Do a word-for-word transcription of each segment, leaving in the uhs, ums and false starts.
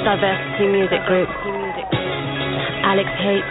Diversity Music Group, Alex H,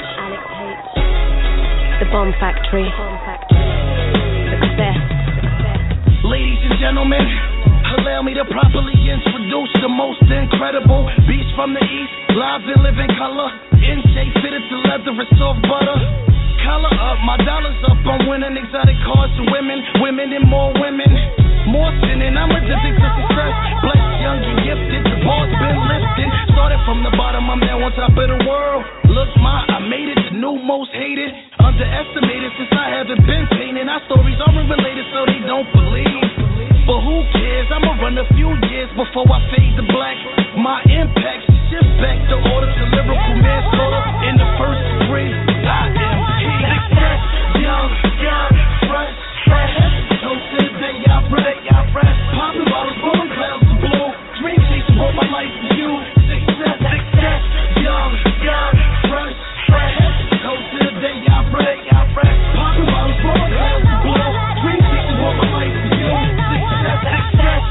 The Bomb Factory, Success. Ladies and gentlemen, allow me to properly introduce the most incredible beast from the east, live and live in color, N J fitted to leather and soft butter. Collar up, my dollars up, I'm winning exotic cars and women, women and more women. More sinning, I'm addicted to success. Blessed, young and gifted, the bar's been lifted. Started from the bottom, I'm now on top of the world. Look, ma, I made it, the new most hated. Underestimated since I haven't been painting. Our stories aren't related, so they don't believe. But who cares? I'ma run a few years before I fade to black. My impact shift back to order to lyrical manslaughter. In the first degree, I am success, young, young, fresh, fresh. So to the day I break, I fresh. Popping bottles, blowing clouds of blue. Dream chasing, brought my life to you. Success, success, young, young, fresh, fresh. So to the day I break, I fresh. Popping bottles, blowing clouds of blue. Dream chasing, brought my life to you. Success, success.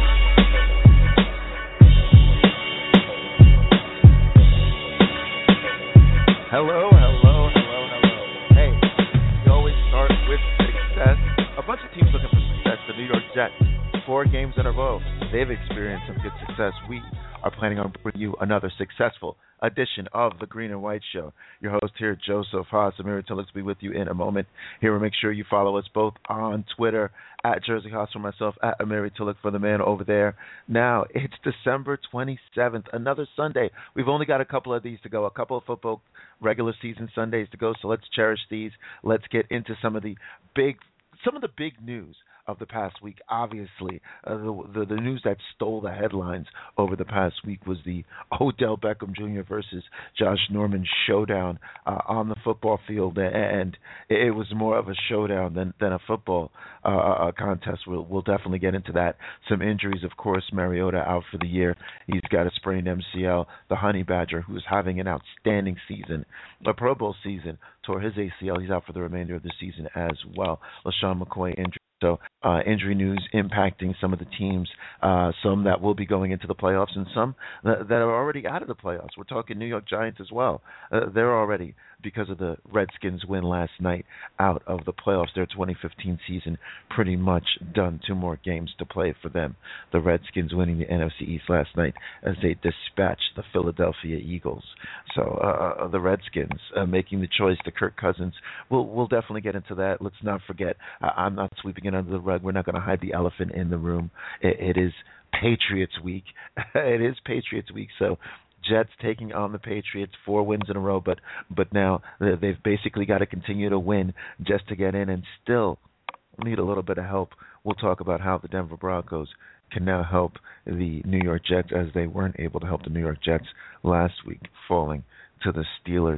Hello, hello, hello, hello. Hey, we always start with success. A bunch of teams looking for success. The New York Jets, four games in a row, they've experienced some good success. We are planning on bringing you another successful edition of the Green and White Show. Your host here, Joseph Haas. Amiri Tillich will be with you in a moment. Here, make sure you follow us both on Twitter, at Jersey Haas for myself, at Amiri Tillich for the man over there. Now, it's December twenty-seventh, another Sunday. We've only got a couple of these to go, a couple of football regular season Sundays to go, so let's cherish these. Let's get into some of the big, some of the big news of the past week. Obviously, uh, the, the the news that stole the headlines over the past week was the Odell Beckham Junior versus Josh Norman showdown uh, on the football field, and it was more of a showdown than, than a football uh, contest. We'll, we'll definitely get into that. Some injuries, of course. Mariota out for the year. He's got a sprained M C L. The Honey Badger, who's having an outstanding season, a Pro Bowl season, tore his A C L. He's out for the remainder of the season as well. LaShawn McCoy injured. So uh, injury news impacting some of the teams, uh, some that will be going into the playoffs and some that, that are already out of the playoffs. We're talking New York Giants as well. Uh, they're already, because of the Redskins win last night, out of the playoffs. Their twenty fifteen season pretty much done. Two more games to play for them. The Redskins winning the N F C East last night as they dispatched the Philadelphia Eagles. So uh, the Redskins uh, making the choice to Kirk Cousins. We'll, we'll definitely get into that. Let's not forget, uh, I'm not sweeping it under the rug. We're not going to hide the elephant in the room. It, it is Patriots week. It is Patriots week, so Jets taking on the Patriots, four wins in a row, but but now they've basically got to continue to win just to get in and still need a little bit of help. We'll talk about how the Denver Broncos can now help the New York Jets as they weren't able to help the New York Jets last week, falling to the Steelers.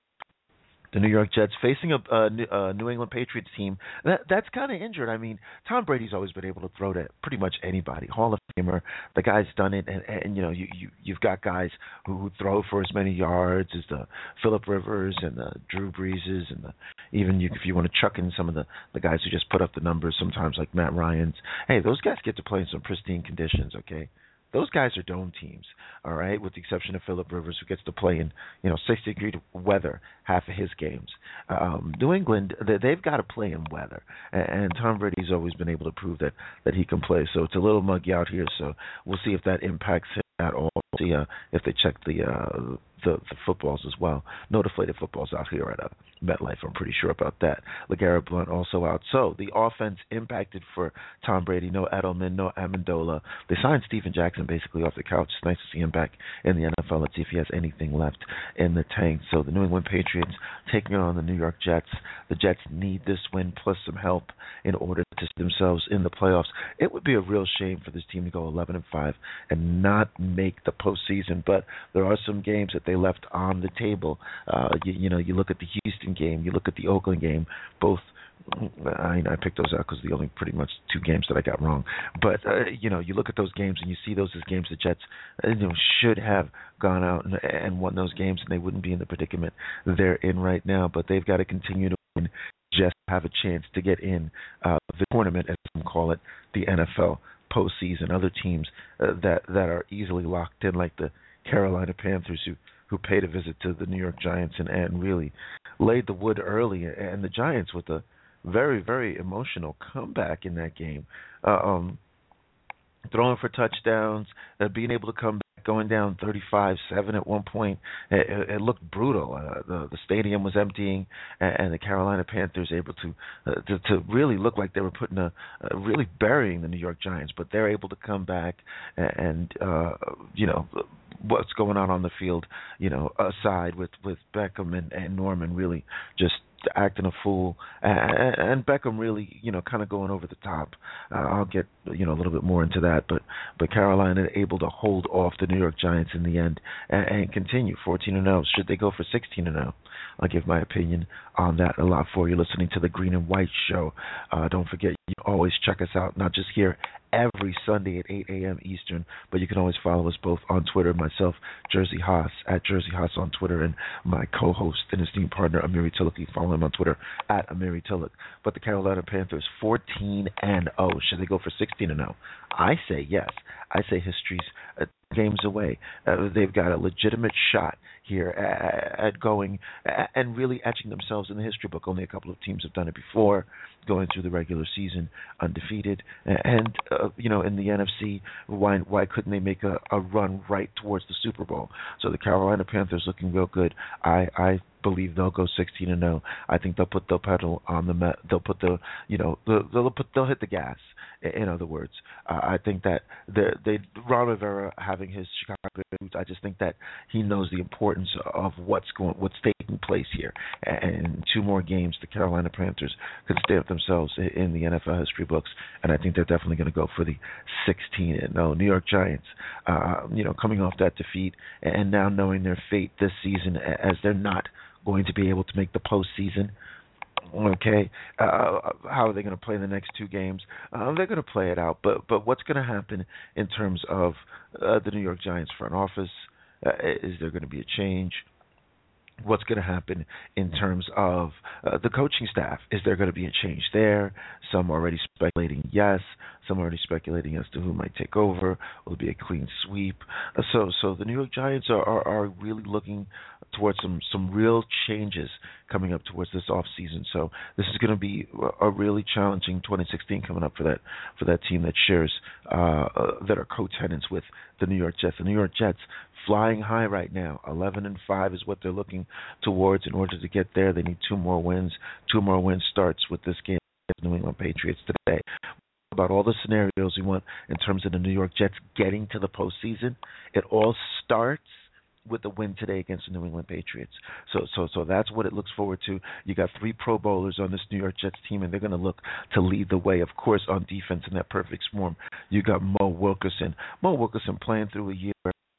The New York Jets facing a, a, a New England Patriots team that that's kind of injured. I mean, Tom Brady's always been able to throw to pretty much anybody. Hall of Famer, the guy's done it, and, and you know you, you you've got guys who, who throw for as many yards as the Phillip Rivers and the Drew Breeses, and the, even you, if you want to chuck in some of the, the guys who just put up the numbers sometimes, like Matt Ryan's. Hey, those guys get to play in some pristine conditions. Okay. Those guys are dome teams, all right, with the exception of Phillip Rivers, who gets to play in, you know, sixty-degree weather half of his games. Um, New England, they've got to play in weather, and Tom Brady's always been able to prove that, that he can play. So it's a little muggy out here, so we'll see if that impacts him at all. We'll see uh, if they check the, uh, the the footballs as well. No deflated footballs out here at uh, MetLife, I'm pretty sure about that. LeGarrette Blount also out. So the offense impacted for Tom Brady. No Edelman, no Amendola. They signed Steven Jackson basically off the couch. It's nice to see him back in the N F L. Let's see if he has anything left in the tank. So the New England Patriots taking on the New York Jets. The Jets need this win plus some help in order to see themselves in the playoffs. It would be a real shame for this team to go eleven and five and not make the postseason, but there are some games that they left on the table. Uh, you, you know, you look at the Houston game, you look at the Oakland game, both. I, I picked those out because the only pretty much two games that I got wrong. But uh, you know, you look at those games and you see those as games the Jets, uh, you know, should have gone out and, and won those games, and they wouldn't be in the predicament they're in right now. But they've got to continue to win just to have a chance to get in uh, the tournament, as some call it, the N F L postseason. Other teams uh, that that are easily locked in, like the Carolina Panthers who, who paid a visit to the New York Giants and, and really laid the wood early. And the Giants with a very, very emotional comeback in that game. Uh, um, throwing for touchdowns, uh, being able to come back, going down thirty-five seven at one point. It, it, it looked brutal. Uh, the, the stadium was emptying, and, and the Carolina Panthers able to, uh, to to really look like they were putting a, uh, really burying the New York Giants, but they're able to come back and, and uh, you know, what's going on on the field, you know, aside with, with Beckham and, and Norman really just acting a fool, and, and Beckham really, you know, kind of going over the top. Uh, I'll get, you know, a little bit more into that, but but Carolina able to hold off the New York Giants in the end and, and continue fourteen and oh. Should they go for sixteen and oh? I'll give my opinion on that a lot for you. Listening to the Green and White Show. Uh, don't forget, you always check us out, not just here every Sunday at eight a.m. Eastern, but you can always follow us both on Twitter, myself, Jersey Haas, at Jersey Haas on Twitter, and my co-host and esteemed partner, Amiri Tillich. You follow him on Twitter, at Amiri Tillich. But the Carolina Panthers, fourteen and oh. Should they go for sixteen and oh? I say yes. I say history's uh, games away. Uh, they've got a legitimate shot here at, at going uh, and really etching themselves in the history book. Only a couple of teams have done it before, going through the regular season undefeated. And, uh, you know, in the N F C, why why couldn't they make a, a run right towards the Super Bowl? So the Carolina Panthers looking real good. I, I believe they'll go sixteen and oh. I think they'll put the pedal on the met, they'll put the, you know, the, they'll put they'll hit the gas. In other words, uh, I think that they, they Ron Rivera having his Chicago roots, I just think that he knows the importance of what's going, what's taking place here. And two more games, the Carolina Panthers could stamp themselves in the N F L history books, and I think they're definitely going to go for the sixteen and oh. New York Giants, uh, you know, coming off that defeat and now knowing their fate this season, as they're not going to be able to make the postseason. Okay, uh, how are they going to play the next two games? Uh, they're going to play it out, but but what's going to happen in terms of uh, the New York Giants front office? Uh, is there going to be a change? What's going to happen in terms of uh, the coaching staff? Is there going to be a change there? Some already speculating yes. Some already speculating as to who might take over. Will it be a clean sweep? Uh, so, so the New York Giants are, are, are really looking towards some, some real changes coming up towards this off season. So this is going to be a really challenging twenty sixteen coming up for that for that team that shares uh, uh, that are co-tenants with the New York Jets. The New York Jets flying high right now. eleven and five is what they're looking towards. In order to get there, they need two more wins. Two more wins starts with this game against New England Patriots today. About all the scenarios we want in terms of the New York Jets getting to the postseason, it all starts with the win today against the New England Patriots. So so so that's what it looks forward to. You got three Pro Bowlers on this New York Jets team, and they're going to look to lead the way, of course, on defense in that perfect swarm. You got Mo Wilkerson. Mo Wilkerson playing through a year.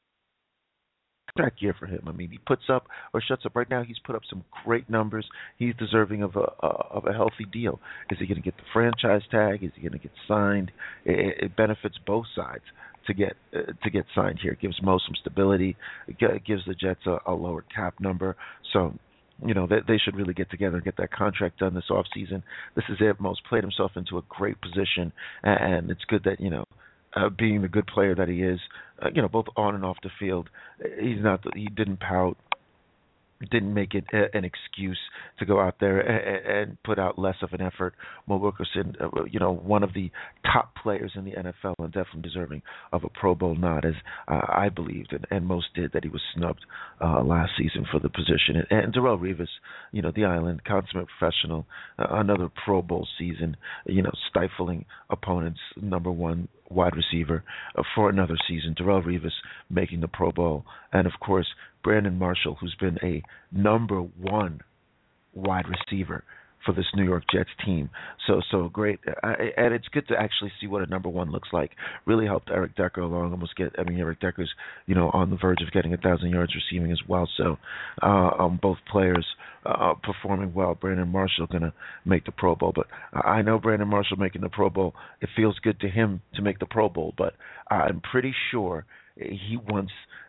Track year for him. I mean, he puts up or shuts up. Right now, he's put up some great numbers. He's deserving of a uh, of a healthy deal. Is he going to get the franchise tag? Is he going to get signed? It, it benefits both sides to get uh, to get signed here. It gives Mo some stability. It gives the Jets a, a lower cap number. So, you know, they, they should really get together and get that contract done this offseason. This is it. Mo's played himself into a great position, and it's good that, you know, Uh, being the good player that he is, uh, you know, both on and off the field, he's not. He didn't pout, didn't make it a, an excuse to go out there and, and put out less of an effort. Mo Wilkerson, uh, you know, one of the top players in the N F L and definitely deserving of a Pro Bowl nod, as uh, I believed and, and most did, that he was snubbed uh, last season for the position. And, and Darrelle Revis, you know, the Island, consummate professional, uh, another Pro Bowl season, you know, stifling opponents, number one wide receiver uh, for another season. Darrelle Revis making the Pro Bowl. And, of course, Brandon Marshall, who's been a number one wide receiver for this New York Jets team. So, so great. Uh, and it's good to actually see what a number one looks like. Really helped Eric Decker along. Almost get, I mean, Eric Decker's, you know, on the verge of getting a thousand yards receiving as well. So, uh, um, both players uh, performing well. Brandon Marshall going to make the Pro Bowl. But I know Brandon Marshall making the Pro Bowl, it feels good to him to make the Pro Bowl. But I'm pretty sure he wants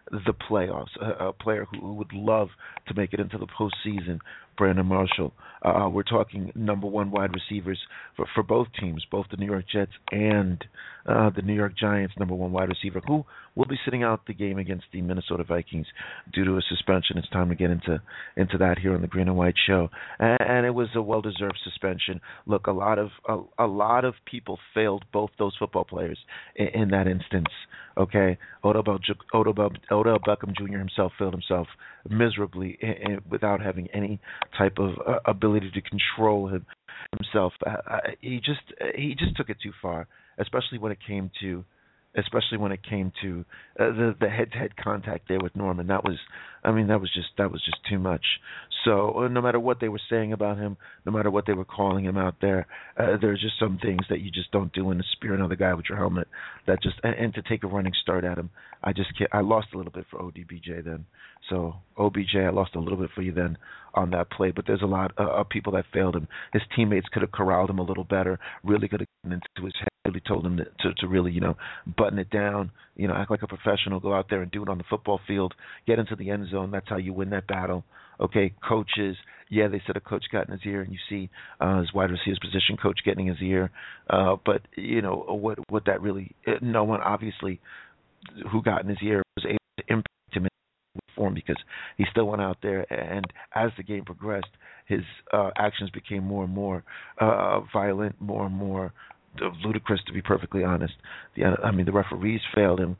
the playoffs, a, a player who, who would love to make it into the postseason, Brandon Marshall. Uh, we're talking number one wide receivers for, for both teams, both the New York Jets and uh, the New York Giants, number one wide receiver, who will be sitting out the game against the Minnesota Vikings due to a suspension. It's time to get into into that here on the Green and White Show, and, and it was a well-deserved suspension. Look, a lot of a, a lot of people failed both those football players in, in that instance. Okay, Odell, Odell, Odell Beckham Junior himself failed himself miserably in, in, without having any type of uh, ability to control him, himself. Uh, he just he just took it too far, especially when it came to especially when it came to uh, the the head-to-head contact there with Norman. That was, I mean, that was just that was just too much. So uh, no matter what they were saying about him, no matter what they were calling him out there, uh, there's just some things that you just don't do in to spear another guy with your helmet. That just and, and to take a running start at him. I just can't, I lost a little bit for O D B J then. So O B J, I lost a little bit for you then on that play. But there's a lot uh, of people that failed him. His teammates could have corralled him a little better. Really could have gotten into his head. Really told him to, to to really, you know, button it down, you know, act like a professional, go out there and do it on the football field, get into the end zone. That's how you win that battle. Okay, coaches, yeah, they said a coach got in his ear, and you see uh, his wide receivers position coach getting his ear. Uh, but, you know, what what that really, no one obviously who got in his ear was able to impact him in form because he still went out there, and as the game progressed, his uh, actions became more and more uh, violent, more and more ludicrous, to be perfectly honest. The, I mean, the referees failed him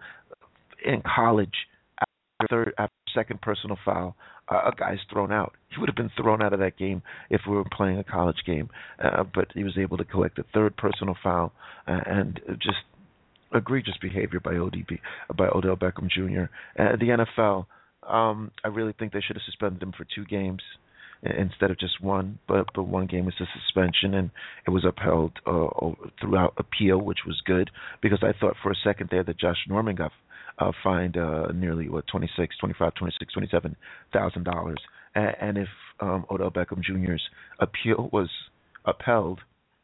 in college. After third, after second personal foul, uh, a guy's thrown out. He would have been thrown out of that game if we were playing a college game. Uh, but he was able to collect a third personal foul uh, and just egregious behavior by O D B, by Odell Beckham Junior Uh, the N F L, um, I really think they should have suspended him for two games instead of just one, but but one game was a suspension, and it was upheld uh, throughout appeal, which was good, because I thought for a second there that Josh Norman got uh, fined uh, nearly, what, twenty-six, twenty-five, twenty-six, twenty-seven thousand dollars, and, and if um, Odell Beckham Junior's appeal was upheld,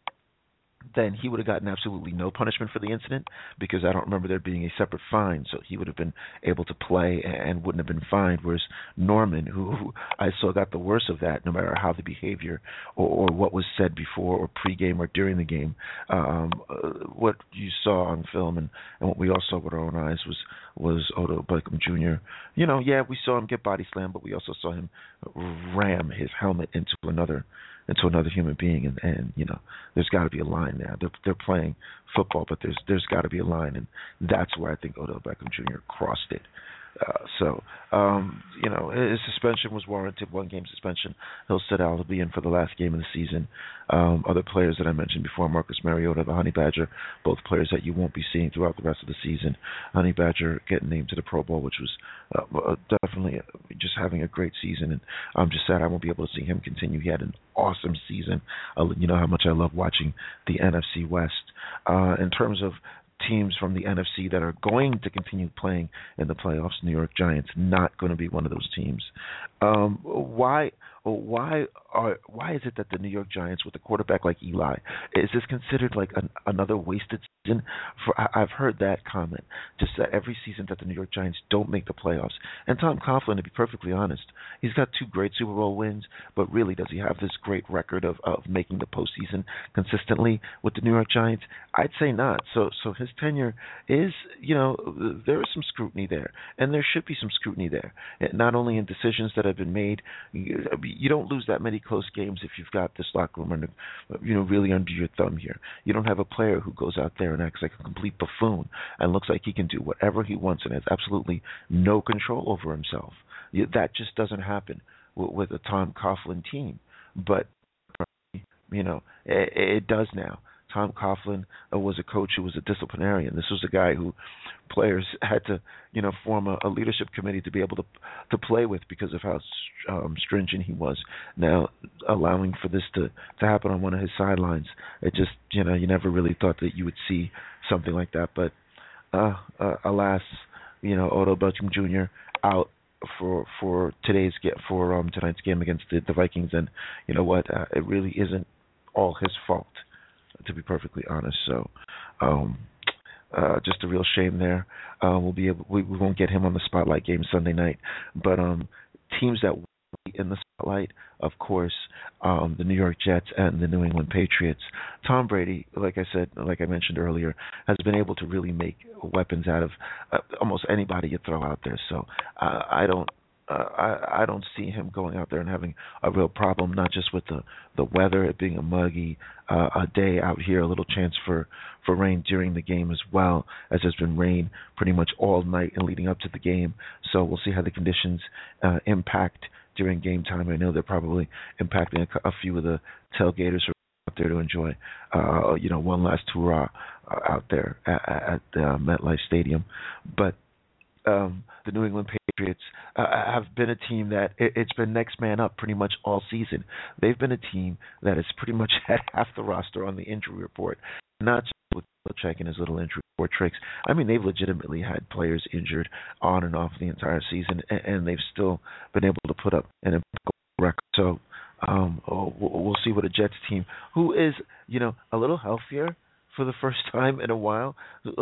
then he would have gotten absolutely no punishment for the incident, because I don't remember there being a separate fine, so he would have been able to play and wouldn't have been fined, whereas Norman, who, who I saw got the worst of that, no matter how the behavior or, or what was said before or pregame or during the game, um, uh, what you saw on film and, and what we all saw with our own eyes was, was Odell Beckham Junior You know, yeah, we saw him get body slammed, but we also saw him ram his helmet into another into another human being, and, and you know, there's got to be a line there. They're, they're playing football, but there's there's got to be a line, and that's where I think Odell Beckham Junior crossed it. Uh, so, um, you know, his suspension was warranted, one-game suspension. He'll sit out. He'll be in for the last game of the season. Um, other players that I mentioned before, Marcus Mariota, the Honey Badger, both players that you won't be seeing throughout the rest of the season. Honey Badger getting named to the Pro Bowl, which was uh, definitely just having a great season, and I'm just sad I won't be able to see him continue. He had an awesome season. Uh, you know how much I love watching the N F C West. Uh, in terms of teams from the N F C that are going to continue playing in the playoffs, New York Giants not going to be one of those teams. Um, why? Why are? Why is it that the New York Giants, with a quarterback like Eli, is this considered like an, another wasted season? For I, I've heard that comment just that every season that the New York Giants don't make the playoffs. And Tom Coughlin, to be perfectly honest, he's got two great Super Bowl wins, but really, does he have this great record of, of making the postseason consistently with the New York Giants? I'd say not. So, so his tenure is, you know, there is some scrutiny there, and there should be some scrutiny there, not only in decisions that have been made. You don't lose that many close games if you've got this locker room, under, you know, really under your thumb here. You don't have a player who goes out there and acts like a complete buffoon and looks like he can do whatever he wants and has absolutely no control over himself. That just doesn't happen with, with a Tom Coughlin team. But, you know, it, it does now. Tom Coughlin uh, was a coach who was a disciplinarian. This was a guy who players had to, you know, form a, a leadership committee to be able to to play with because of how um, stringent he was. Now, allowing for this to, to happen on one of his sidelines, it just, you know, you never really thought that you would see something like that. But uh, uh, alas, you know, Odell Beckham Junior out for for today's get for um tonight's game against the, the Vikings, and you know what, uh, it really isn't all his fault, to be perfectly honest. So, um, uh, just a real shame there. Uh, we'll be able, we, we won't get him on the spotlight game Sunday night, but um, teams that will be in the spotlight, of course, um, the New York Jets and the New England Patriots. Tom Brady, like I said, like I mentioned earlier, has been able to really make weapons out of uh, almost anybody you throw out there. So uh, I don't. Uh, I, I don't see him going out there and having a real problem, not just with the, the weather, it being a muggy uh, a day out here, a little chance for, for rain during the game as well, as there's been rain pretty much all night and leading up to the game. So we'll see how the conditions uh, impact during game time. I know they're probably impacting a, a few of the tailgaters who are out there to enjoy, uh, you know, one last hurrah uh, out there at, at uh, MetLife Stadium. But Um, the New England Patriots uh, have been a team that it, it's been next man up pretty much all season. They've been a team that has pretty much had half the roster on the injury report, not just with Belichick and his little injury report tricks. I mean, they've legitimately had players injured on and off the entire season, and, and they've still been able to put up an impeccable record. So um, oh, we'll see what a Jets team, who is, you know, a little healthier for the first time in a while,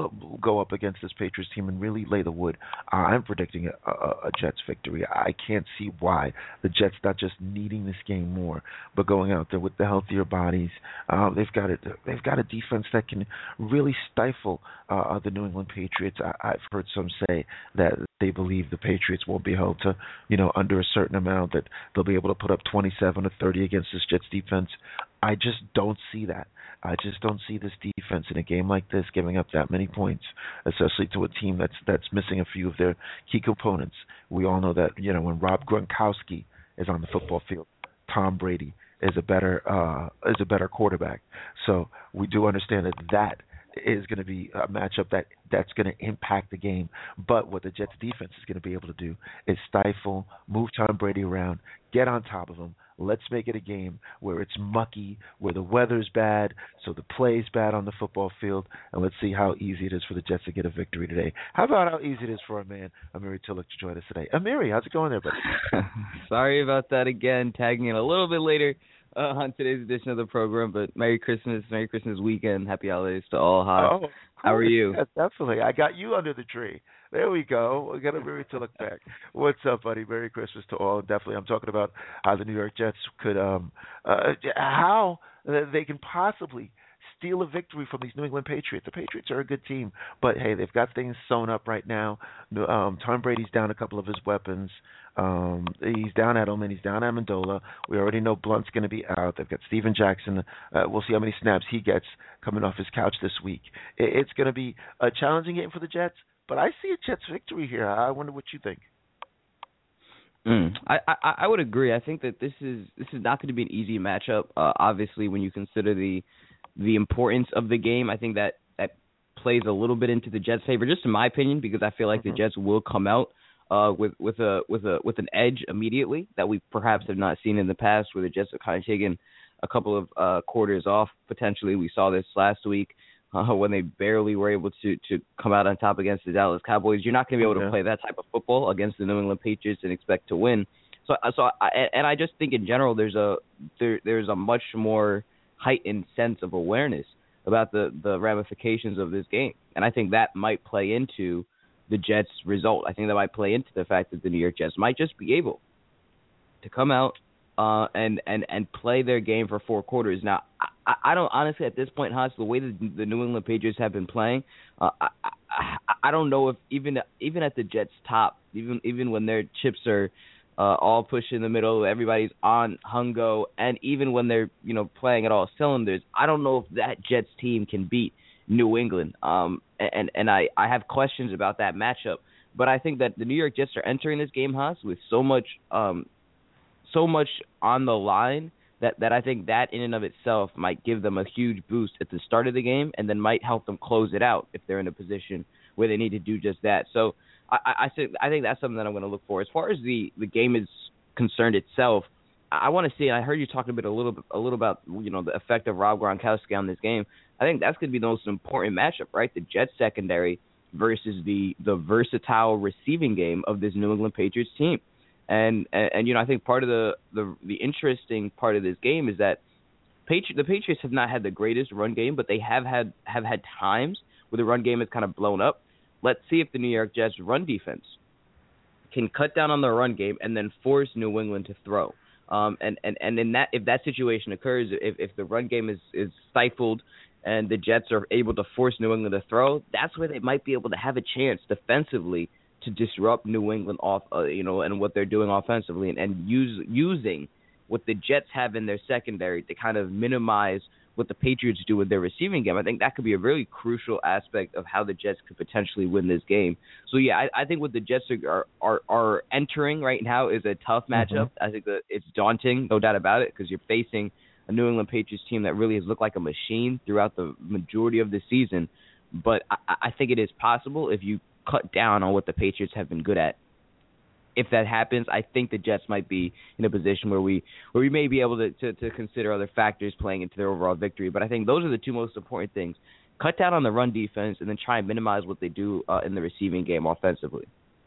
go up against this Patriots team and really lay the wood. Uh, I'm predicting a, a, a Jets victory. I can't see why the Jets not just needing this game more, but going out there with the healthier bodies. Uh, they've got it. They've got a defense that can really stifle uh, the New England Patriots. I, I've heard some say that they believe the Patriots won't be held to, you know, under a certain amount, that they'll be able to put up twenty-seven or thirty against this Jets defense. I just don't see that. I just don't see this defense in a game like this giving up that many points, especially to a team that's that's missing a few of their key components. We all know that, you know, when Rob Gronkowski is on the football field, Tom Brady is a better uh, is a better quarterback. So we do understand that that is going to be a matchup that that's going to impact the game. But what the Jets defense is going to be able to do is stifle, move Tom Brady around, get on top of him. Let's make it a game where it's mucky, where the weather's bad, so the play's bad on the football field, and let's see how easy it is for the Jets to get a victory today. How about how easy it is for our man, Amiri Tillich, to join us today? Amiri, how's it going there, buddy? Sorry about that again, tagging in a little bit later uh, on today's edition of the program, but Merry Christmas, Merry Christmas weekend, Happy Holidays to all. How, oh, cool. How are you? Yeah, definitely. I got you under the tree. There we go. We got a Amiri Tillich back. What's up, buddy? Merry Christmas to all. Definitely, I'm talking about how the New York Jets could, um, uh, how they can possibly steal a victory from these New England Patriots. The Patriots are a good team, but hey, they've got things sewn up right now. Um, Tom Brady's down a couple of his weapons. Um, he's down Edelman. He's down Amendola. We already know Blunt's going to be out. They've got Steven Jackson. Uh, we'll see how many snaps he gets coming off his couch this week. It, it's going to be a challenging game for the Jets, but I see a Jets victory here. I wonder what you think. Mm, I, I I would agree. I think that this is this is not going to be an easy matchup. Uh, obviously, when you consider the the importance of the game, I think that, that plays a little bit into the Jets' favor, just in my opinion, because I feel like mm-hmm. the Jets will come out uh, with with a with a with an edge immediately that we perhaps have not seen in the past, where the Jets have kind of taken a couple of uh, quarters off. Potentially, we saw this last week uh, when they barely were able to to come out on top against the Dallas Cowboys. You're not going to be able to yeah. play that type of football against the New England Patriots and expect to win. So, so I, and I just think in general, there's a there there's a much more heightened sense of awareness about the, the ramifications of this game. And I think that might play into the Jets' result. I think that might play into the fact that the New York Jets might just be able to come out uh, and, and, and play their game for four quarters. Now, I, I don't honestly at this point, Hans, the way that the New England Patriots have been playing, uh, I, I, I don't know if even even at the Jets' top, even even when their chips are Uh, all pushed in the middle, everybody's on hungo, and even when they're, you know, playing at all cylinders, I don't know if that Jets team can beat New England. Um, and and I, I have questions about that matchup. But I think that the New York Jets are entering this game, Haas, with so much um, so much on the line that, that I think that in and of itself might give them a huge boost at the start of the game, and then might help them close it out if they're in a position where they need to do just that. So I, I, think, I think that's something that I'm going to look for. As far as the, the game is concerned itself, I want to see, and I heard you talking a bit a little bit, a little about, you know, the effect of Rob Gronkowski on this game. I think that's going to be the most important matchup, right? The Jets secondary versus the the versatile receiving game of this New England Patriots team. And, and, and you know, I think part of the, the, the interesting part of this game is that Patri- the Patriots have not had the greatest run game, but they have had have had times where the run game is kind of blown up. Let's see if the New York Jets run defense can cut down on the run game and then force New England to throw. Um, and, and, and in that, if that situation occurs, if, if the run game is, is stifled and the Jets are able to force New England to throw, that's where they might be able to have a chance defensively to disrupt New England off, uh, you know, and what they're doing offensively, and, and use using what the Jets have in their secondary to kind of minimize what the Patriots do with their receiving game. I think that could be a really crucial aspect of how the Jets could potentially win this game. So, yeah, I, I think what the Jets are, are are entering right now is a tough matchup. Mm-hmm. I think that it's daunting, no doubt about it, because you're facing a New England Patriots team that really has looked like a machine throughout the majority of the season. But I, I think it is possible if you cut down on what the Patriots have been good at. If that happens, I think the Jets might be in a position where we where we may be able to, to, to consider other factors playing into their overall victory. But I think those are the two most important things. Cut down on the run defense and then try and minimize what they do uh, in the receiving game offensively.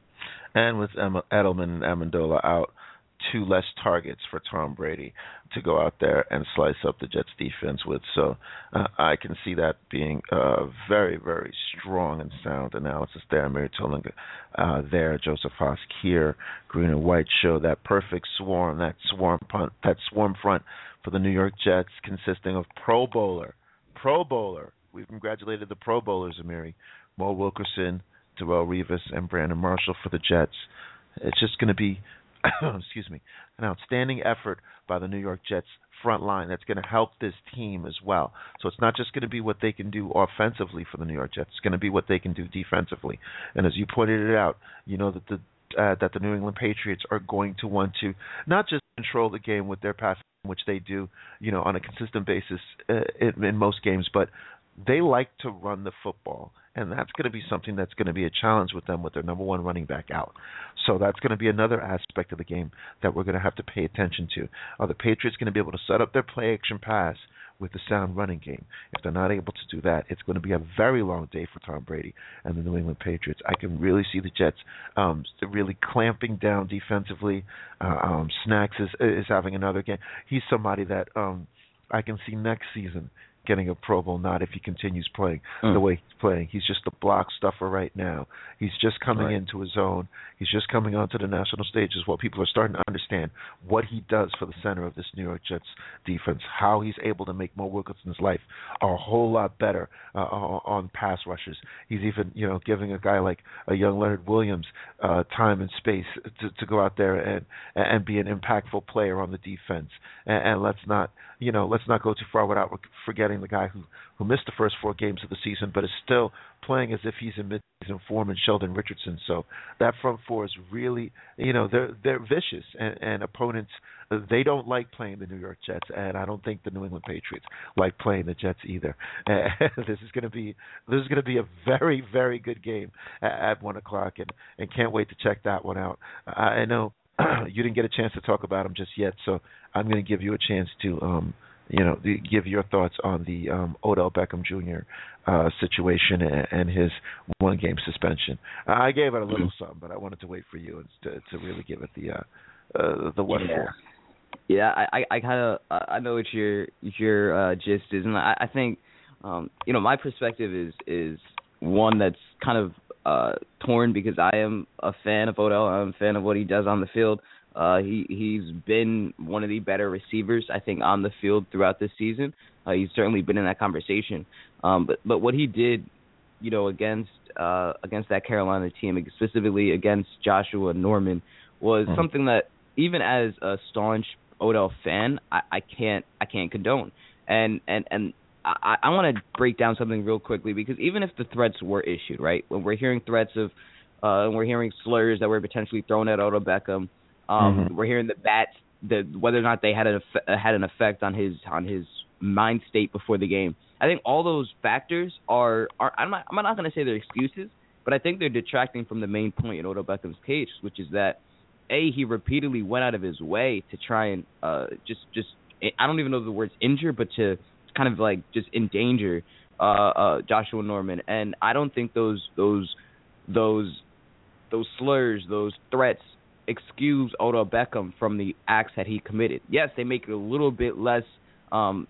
And with Edelman and Amendola out, two less targets for Tom Brady to go out there and slice up the Jets defense with. So uh, I can see that being a very, very strong and sound analysis there. Mary Toling uh, there, Joseph Haas here, Green and White show that perfect swarm, that swarm punt, that swarm front for the New York Jets, consisting of Pro Bowler, Pro Bowler. We've congratulated the Pro Bowlers, Amiri, Mo Wilkerson, Darrelle Revis, and Brandon Marshall for the Jets. It's just going to be excuse me, an outstanding effort by the New York Jets front line that's going to help this team as well. So it's not just going to be what they can do offensively for the New York Jets. It's going to be what they can do defensively. And as you pointed it out, you know that the uh, that the New England Patriots are going to want to not just control the game with their passing, which they do, you know, on a consistent basis uh, in, in most games, but they like to run the football, and that's going to be something that's going to be a challenge with them with their number one running back out. So that's going to be another aspect of the game that we're going to have to pay attention to. Are the Patriots going to be able to set up their play-action pass with the sound running game? If they're not able to do that, it's going to be a very long day for Tom Brady and the New England Patriots. I can really see the Jets um, really clamping down defensively. Uh, um, Snacks is, is having another game. He's somebody that um, I can see next season getting a Pro Bowl nod if he continues playing mm. the way he's playing. He's just a block stuffer right now. He's just coming right. into his own. He's just coming onto the national stage as well. People are starting to understand what he does for the center of this New York Jets defense, how he's able to make Mo Wilkinson's life a whole lot better uh, on pass rushes. He's even, you know, giving a guy like a young Leonard Williams uh, time and space to, to go out there and and be an impactful player on the defense. And, and let's not, you know, let's not go too far without forgetting the guy who, who missed the first four games of the season but is still playing as if he's in mid-season form, and Sheldon Richardson. So that front four is really, you know, they're they're vicious, and, and opponents, they don't like playing the New York Jets, and I don't think the New England Patriots like playing the Jets either. this is going to be this is going to be a very, very good game at, at one o'clock, and, and can't wait to check that one out. I know you didn't get a chance to talk about them just yet, so I'm going to give you a chance to um, you know, give your thoughts on the um, Odell Beckham Junior uh, situation and, and his one-game suspension. I gave it a little something, but I wanted to wait for you to, to really give it the uh, uh, the what yeah. for. Yeah, I, I kind of I know what your your uh, gist is, and I, I think um, you know, my perspective is is one that's kind of uh, torn, because I am a fan of Odell. I'm a fan of what he does on the field. Uh, he, he's been one of the better receivers, I think, on the field throughout this season. Uh, he's certainly been in that conversation. Um, but, but what he did, you know, against uh, against that Carolina team, specifically against Joshua Norman, was mm-hmm. something that even as a staunch Odell fan, I, I can't I can't condone. And and and I, I want to break down something real quickly, because even if the threats were issued, right, when we're hearing threats of, uh, we're hearing slurs that were potentially thrown at Odell Beckham. Um, mm-hmm. We're hearing the bats, the whether or not they had an had an effect on his on his mind state before the game. I think all those factors are are I'm not I'm not going to say they're excuses, but I think they're detracting from the main point in Odell Beckham's case, which is that A, he repeatedly went out of his way to try and uh, just just I don't even know the words injure, but to kind of like just endanger uh, uh, Joshua Norman. And I don't think those those those those slurs, those threats, excuse Odell Beckham from the acts that he committed. Yes, they make it a little bit less um,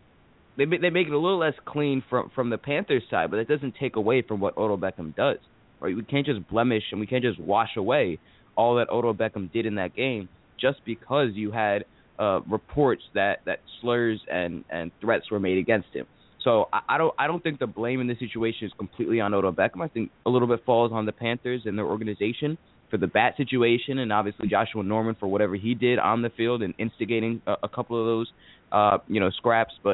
they they make it a little less clean from from the Panthers side, but it doesn't take away from what Odell Beckham does. Right? We can't just blemish and we can't just wash away all that Odell Beckham did in that game just because you had uh, reports that, that slurs and, and threats were made against him. So I, I don't I don't think the blame in this situation is completely on Odell Beckham. I think a little bit falls on the Panthers and their organization for the bat situation, and obviously Joshua Norman for whatever he did on the field and instigating a, a couple of those uh, you know scraps. But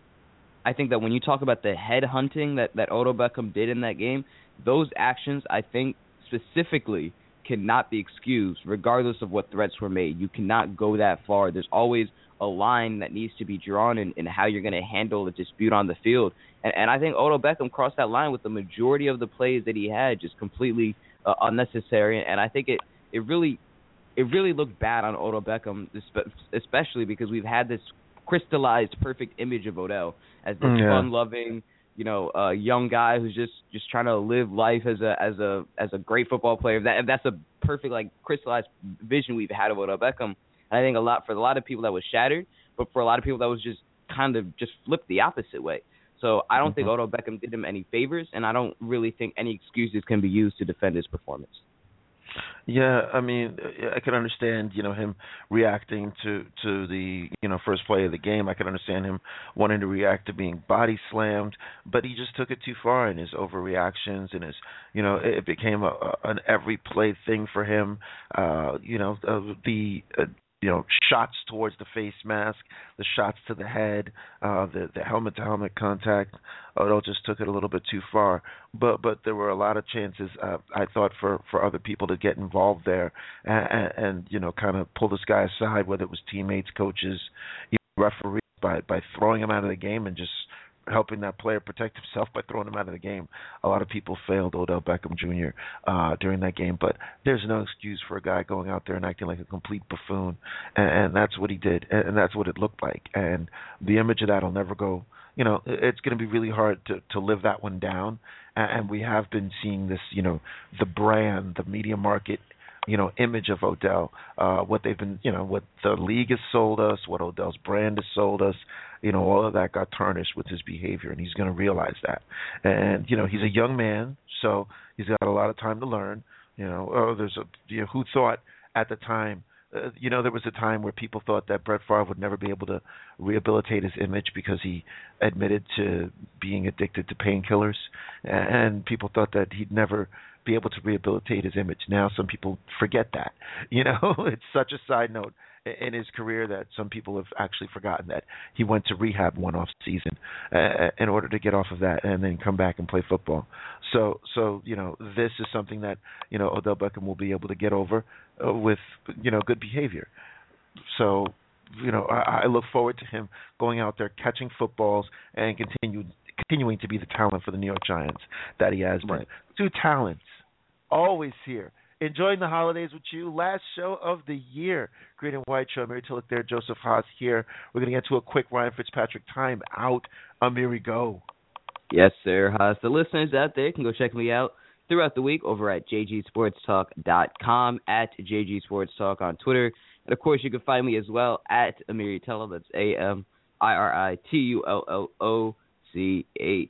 I think that when you talk about the head hunting that, that Odell Beckham did in that game, those actions I think specifically cannot be excused regardless of what threats were made. You cannot go that far. There's always a line that needs to be drawn in, in how you're going to handle a dispute on the field. And, and I think Odell Beckham crossed that line with the majority of the plays that he had just completely uh, unnecessary. And I think it, it really it really looked bad on Odell Beckham, especially because we've had this crystallized perfect image of Odell as this yeah. fun-loving, you know, uh, young guy who's just, just trying to live life as a as a as a great football player. That if that's a perfect like crystallized vision we've had of Odell Beckham. And I think a lot for a lot of people that was shattered, but for a lot of people that was just kind of just flipped the opposite way. So I don't mm-hmm. think Odell Beckham did him any favors, and I don't really think any excuses can be used to defend his performance. Yeah, I mean, I can understand, you know, him reacting to, to the, you know, first play of the game. I can understand him wanting to react to being body slammed, but he just took it too far in his overreactions and his, you know, it became a, a, an every play thing for him. Uh, you know, uh, the uh, you know, shots towards the face mask, the shots to the head, uh, the the helmet to helmet contact. Odell just took it a little bit too far. But but there were a lot of chances, uh, I thought, for, for other people to get involved there and, and, and you know, kind of pull this guy aside, whether it was teammates, coaches, even referees, by by throwing him out of the game and just helping that player protect himself by throwing him out of the game. A lot of people failed Odell Beckham Junior Uh, during that game, but there's no excuse for a guy going out there and acting like a complete buffoon, and, and that's what he did, and that's what it looked like. And the image of that will never go. You know, it's going to be really hard to, to live that one down, and we have been seeing this, you know, the brand, the media market, you know, image of Odell, uh, what they've been, you know, what the league has sold us, what Odell's brand has sold us, you know, all of that got tarnished with his behavior, and he's going to realize that. And, you know, he's a young man, so he's got a lot of time to learn. You know, oh, there's a, you know, who thought at the time, uh, you know, there was a time where people thought that Brett Favre would never be able to rehabilitate his image because he admitted to being addicted to painkillers, and people thought that he'd never be able to rehabilitate his image. Now some people forget that. You know, it's such a side note in his career that some people have actually forgotten that he went to rehab one off season uh, in order to get off of that and then come back and play football. So, so you know, this is something that, you know, Odell Beckham will be able to get over uh, with, you know, good behavior. So, you know, I, I look forward to him going out there, catching footballs, and continue, continuing to be the talent for the New York Giants that he has been. Right. Two talents, always here. Enjoying the holidays with you. Last show of the year. Green and White Show. Amiri Tillich there. Joseph Haas here. We're going to get to a quick Ryan Fitzpatrick time out. Amiri, go. Yes, sir, Haas. The listeners out there can go check me out throughout the week over at j g sports talk dot com, at j g sports talk on Twitter. And, of course, you can find me as well at Amiri Tillich. That's A M I R I T U L L O C H.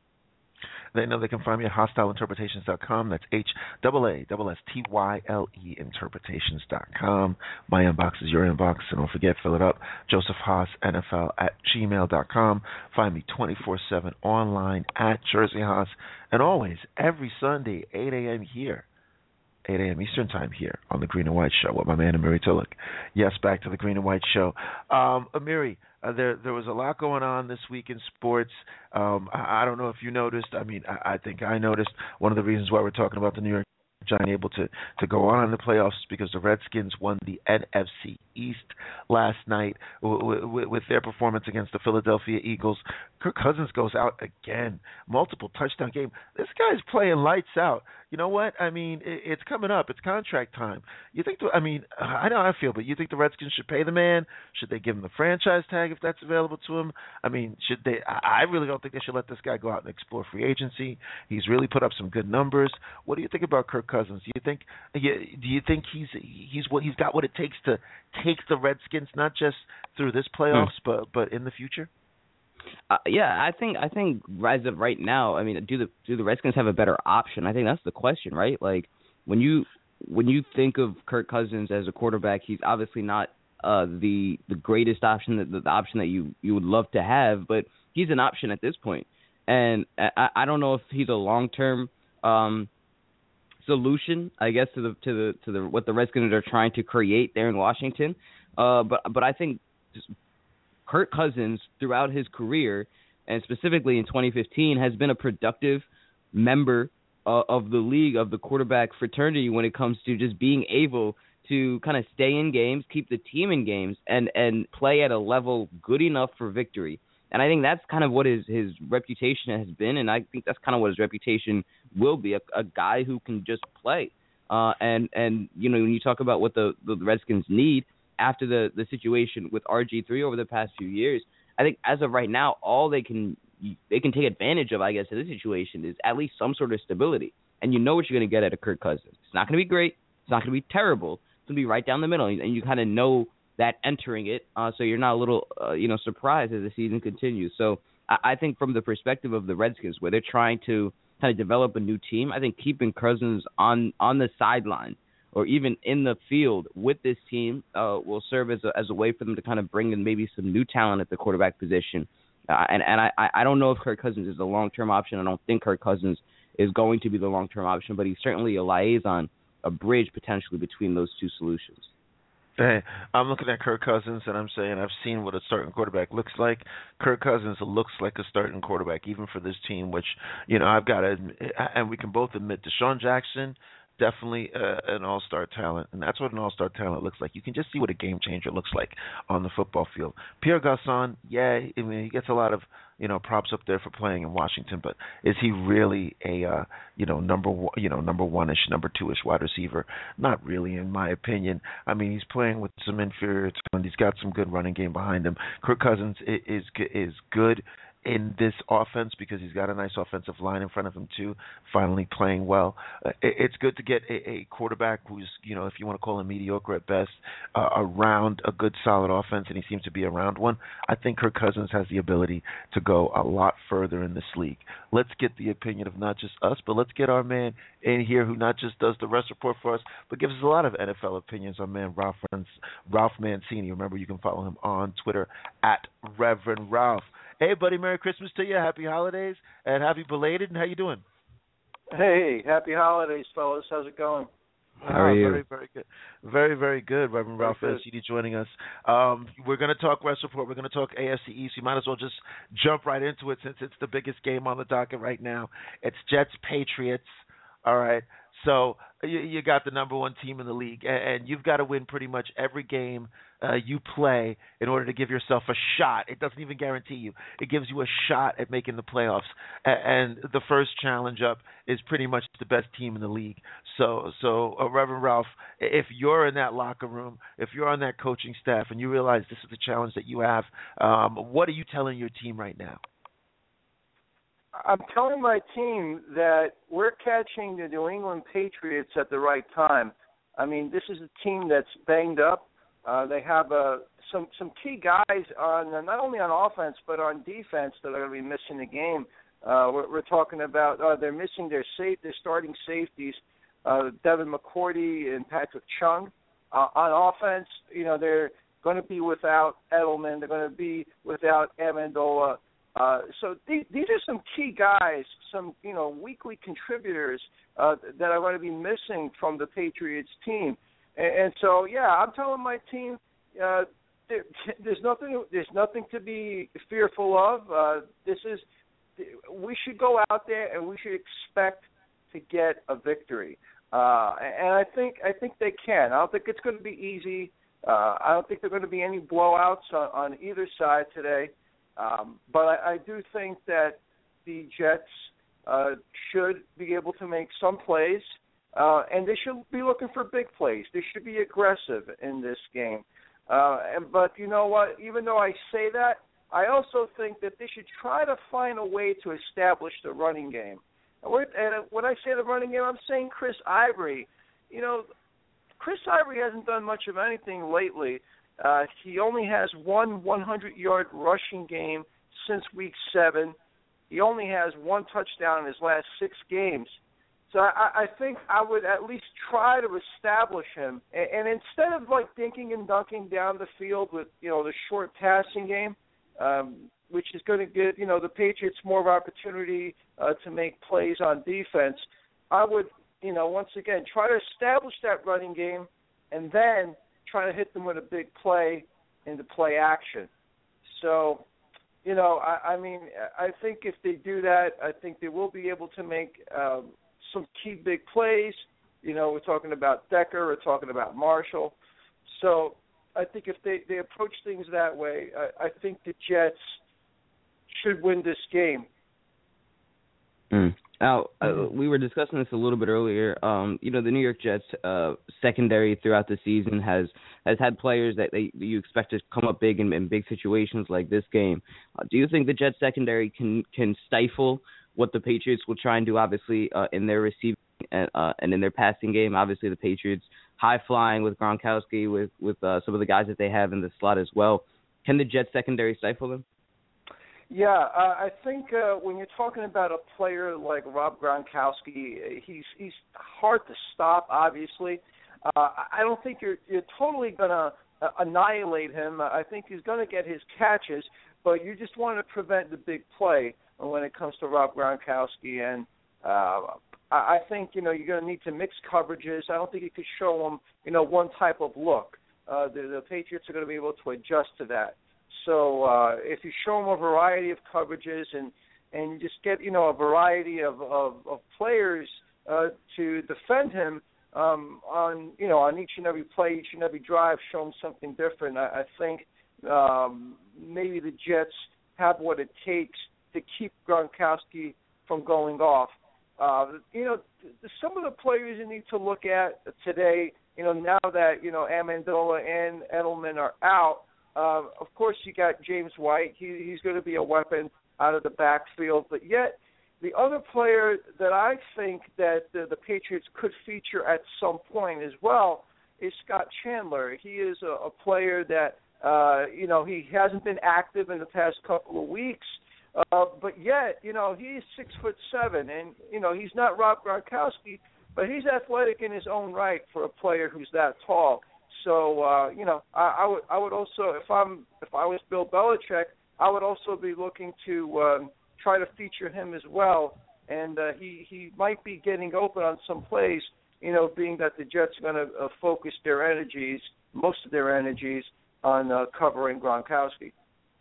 They know they can find me at hostile interpretations dot com. That's H A A S S T Y L E interpretations dot com. My inbox is your inbox, and don't forget, fill it up. Joseph Haas, N F L at gmail dot com. Find me twenty-four seven online at Jersey Haas. And always, every Sunday, eight a.m. here, eight a.m. Eastern Time here on the Green and White Show with my man Amiri Tillich. Yes, back to the Green and White Show. Um, Amiri, Uh, there there was a lot going on this week in sports. Um, I, I don't know if you noticed. I mean, I, I think I noticed. One of the reasons why we're talking about the New York Giants able to, to go on in the playoffs is because the Redskins won the N F C East last night w- w- with their performance against the Philadelphia Eagles. Kirk Cousins goes out again, multiple touchdown game. This guy's playing lights out. You know what? I mean, it, it's coming up. It's contract time. You think? The, I mean, I know how I feel, but you think the Redskins should pay the man? Should they give him the franchise tag if that's available to him? I mean, should they? I really don't think they should let this guy go out and explore free agency. He's really put up some good numbers. What do you think about Kirk Cousins? Do you think? Do you think he's he's what he's got what it takes to take the Redskins not just through this playoffs, mm. but but in the future? Uh, yeah, I think I think as of right now, I mean, do the do the Redskins have a better option? I think that's the question, right? Like when you when you think of Kirk Cousins as a quarterback, he's obviously not uh, the the greatest option, the, the option that you, you would love to have, but he's an option at this point. And I, I don't know if he's a long term um, solution, I guess, to the to the to the what the Redskins are trying to create there in Washington. Uh, but but I think Kirk Cousins, throughout his career, and specifically in twenty fifteen, has been a productive member uh, of the league, of the quarterback fraternity, when it comes to just being able to kind of stay in games, keep the team in games, and, and play at a level good enough for victory. And I think that's kind of what his, his reputation has been, and I think that's kind of what his reputation will be, a, a guy who can just play. Uh, and, and, you know, when you talk about what the, the Redskins need, after the, the situation with R G three over the past few years, I think as of right now, all they can they can take advantage of, I guess, in this situation is at least some sort of stability. And you know what you're going to get at a Kirk Cousins. It's not going to be great. It's not going to be terrible. It's going to be right down the middle, and you kind of know that entering it, uh, so you're not a little, uh, you know, surprised as the season continues. So I, I think from the perspective of the Redskins, where they're trying to kind of develop a new team, I think keeping Cousins on on the sideline or even in the field with this team uh, will serve as a, as a way for them to kind of bring in maybe some new talent at the quarterback position. Uh, and and I, I don't know if Kirk Cousins is a long-term option. I don't think Kirk Cousins is going to be the long-term option, but he's certainly a liaison, a bridge potentially between those two solutions. Hey, I'm looking at Kirk Cousins, and I'm saying I've seen what a starting quarterback looks like. Kirk Cousins looks like a starting quarterback, even for this team, which, you know, I've got to admit, and we can both admit, Deshaun Jackson, definitely uh, an all-star talent, and that's what an all-star talent looks like. You can just see what a game changer looks like on the football field. Pierre Garçon, yeah, I mean, he gets a lot of, you know, props up there for playing in Washington, but is he really a, uh, you know, number one, you know, number one-ish, number two-ish wide receiver? Not really, in my opinion. I mean, he's playing with some inferior talent. He's got some good running game behind him. Kirk Cousins is is good in this offense because he's got a nice offensive line in front of him too, finally playing well. Uh, it, it's good to get a, a quarterback who's, you know, if you want to call him mediocre at best, uh, around a good solid offense, and he seems to be around one. I think Kirk Cousins has the ability to go a lot further in this league. Let's get the opinion of not just us, but let's get our man in here who not just does the rest report for us, but gives us a lot of N F L opinions. Our man Ralph, Ralph Mancini. Remember, you can follow him on Twitter at Reverend Ralph. Hey, buddy, Merry Christmas to you. Happy holidays, and happy belated, and how you doing? Hey, happy holidays, fellas. How's it going? How are you? Very, very good. Very, very good, Reverend Ralph S C D joining us. Um, we're going to talk West Report. We're going to talk A F C East. You might as well just jump right into it since it's the biggest game on the docket right now. It's Jets-Patriots, all right? So you, you got the number one team in the league, and, and you've got to win pretty much every game uh, you play in order to give yourself a shot. It doesn't even guarantee you. It gives you a shot at making the playoffs. And, and the first challenge up is pretty much the best team in the league. So, so uh, Reverend Ralph, if you're in that locker room, if you're on that coaching staff, and you realize this is the challenge that you have, um, what are you telling your team right now? I'm telling my team that we're catching the New England Patriots at the right time. I mean, this is a team that's banged up. Uh, they have uh, some some key guys on not only on offense but on defense that are going to be missing the game. Uh, we're, we're talking about uh, they're missing their safe, their starting safeties, uh, Devin McCourty and Patrick Chung. Uh, on offense, you know, they're going to be without Edelman. They're going to be without Amendola. Uh, so these, these are some key guys, some, you know, weekly contributors uh, that are going to be missing from the Patriots team. And, and so, yeah, I'm telling my team uh, there, there's nothing there's nothing to be fearful of. Uh, this is we should go out there and we should expect to get a victory. Uh, and I think I think they can. I don't think it's going to be easy. Uh, I don't think there are going to be any blowouts on, on either side today. Um, but I, I do think that the Jets uh, should be able to make some plays, uh, and they should be looking for big plays. They should be aggressive in this game. Uh, and, but you know what? Even though I say that, I also think that they should try to find a way to establish the running game. And, we're, and when I say the running game, I'm saying Chris Ivory. You know, Chris Ivory hasn't done much of anything lately. Uh, he only has one hundred-yard rushing game since week seven. He only has one touchdown in his last six games. So I, I think I would at least try to establish him. And, and instead of like dinking and dunking down the field with, you know, the short passing game, um, which is going to give, you know, the Patriots more of an opportunity uh, to make plays on defense, I would, you know, once again, try to establish that running game and then try to hit them with a big play into play action. So, you know, I, I mean, I think if they do that, I think they will be able to make um, some key big plays. You know, we're talking about Decker, we're talking about Marshall. So I think if they, they approach things that way, I, I think the Jets should win this game. Mm. Now, uh, we were discussing this a little bit earlier. Um, you know, the New York Jets uh, secondary throughout the season has, has had players that they you expect to come up big in, in big situations like this game. Uh, do you think the Jets secondary can can stifle what the Patriots will try and do, obviously, uh, in their receiving and, uh, and in their passing game? Obviously, the Patriots high-flying with Gronkowski, with, with uh, some of the guys that they have in the slot as well. Can the Jets secondary stifle them? Yeah, uh, I think uh, when you're talking about a player like Rob Gronkowski, he's he's hard to stop. Obviously, uh, I don't think you're you're totally gonna uh, annihilate him. I think he's gonna get his catches, but you just want to prevent the big play when it comes to Rob Gronkowski. And uh, I think you know you're gonna need to mix coverages. I don't think you could show him you know one type of look. Uh, the, the Patriots are going to be able to adjust to that. So uh, if you show them a variety of coverages and, and you just get, you know, a variety of, of, of players uh, to defend him um, on, you know, on each and every play, each and every drive, show him something different, I, I think um, maybe the Jets have what it takes to keep Gronkowski from going off. Uh, you know, some of the players you need to look at today, you know, now that, you know, Amendola and Edelman are out, Uh, of course, you got James White. He, he's going to be a weapon out of the backfield. But yet, the other player that I think that the, the Patriots could feature at some point as well is Scott Chandler. He is a, a player that, uh, you know, he hasn't been active in the past couple of weeks. Uh, but yet, you know, he's six foot seven, and you know he's not Rob Gronkowski, but he's athletic in his own right for a player who's that tall. So uh, you know, I, I would I would also, if I'm if I was Bill Belichick, I would also be looking to um, try to feature him as well. And uh, he he might be getting open on some plays, you know, being that the Jets are going to uh, focus their energies, most of their energies, on uh, covering Gronkowski.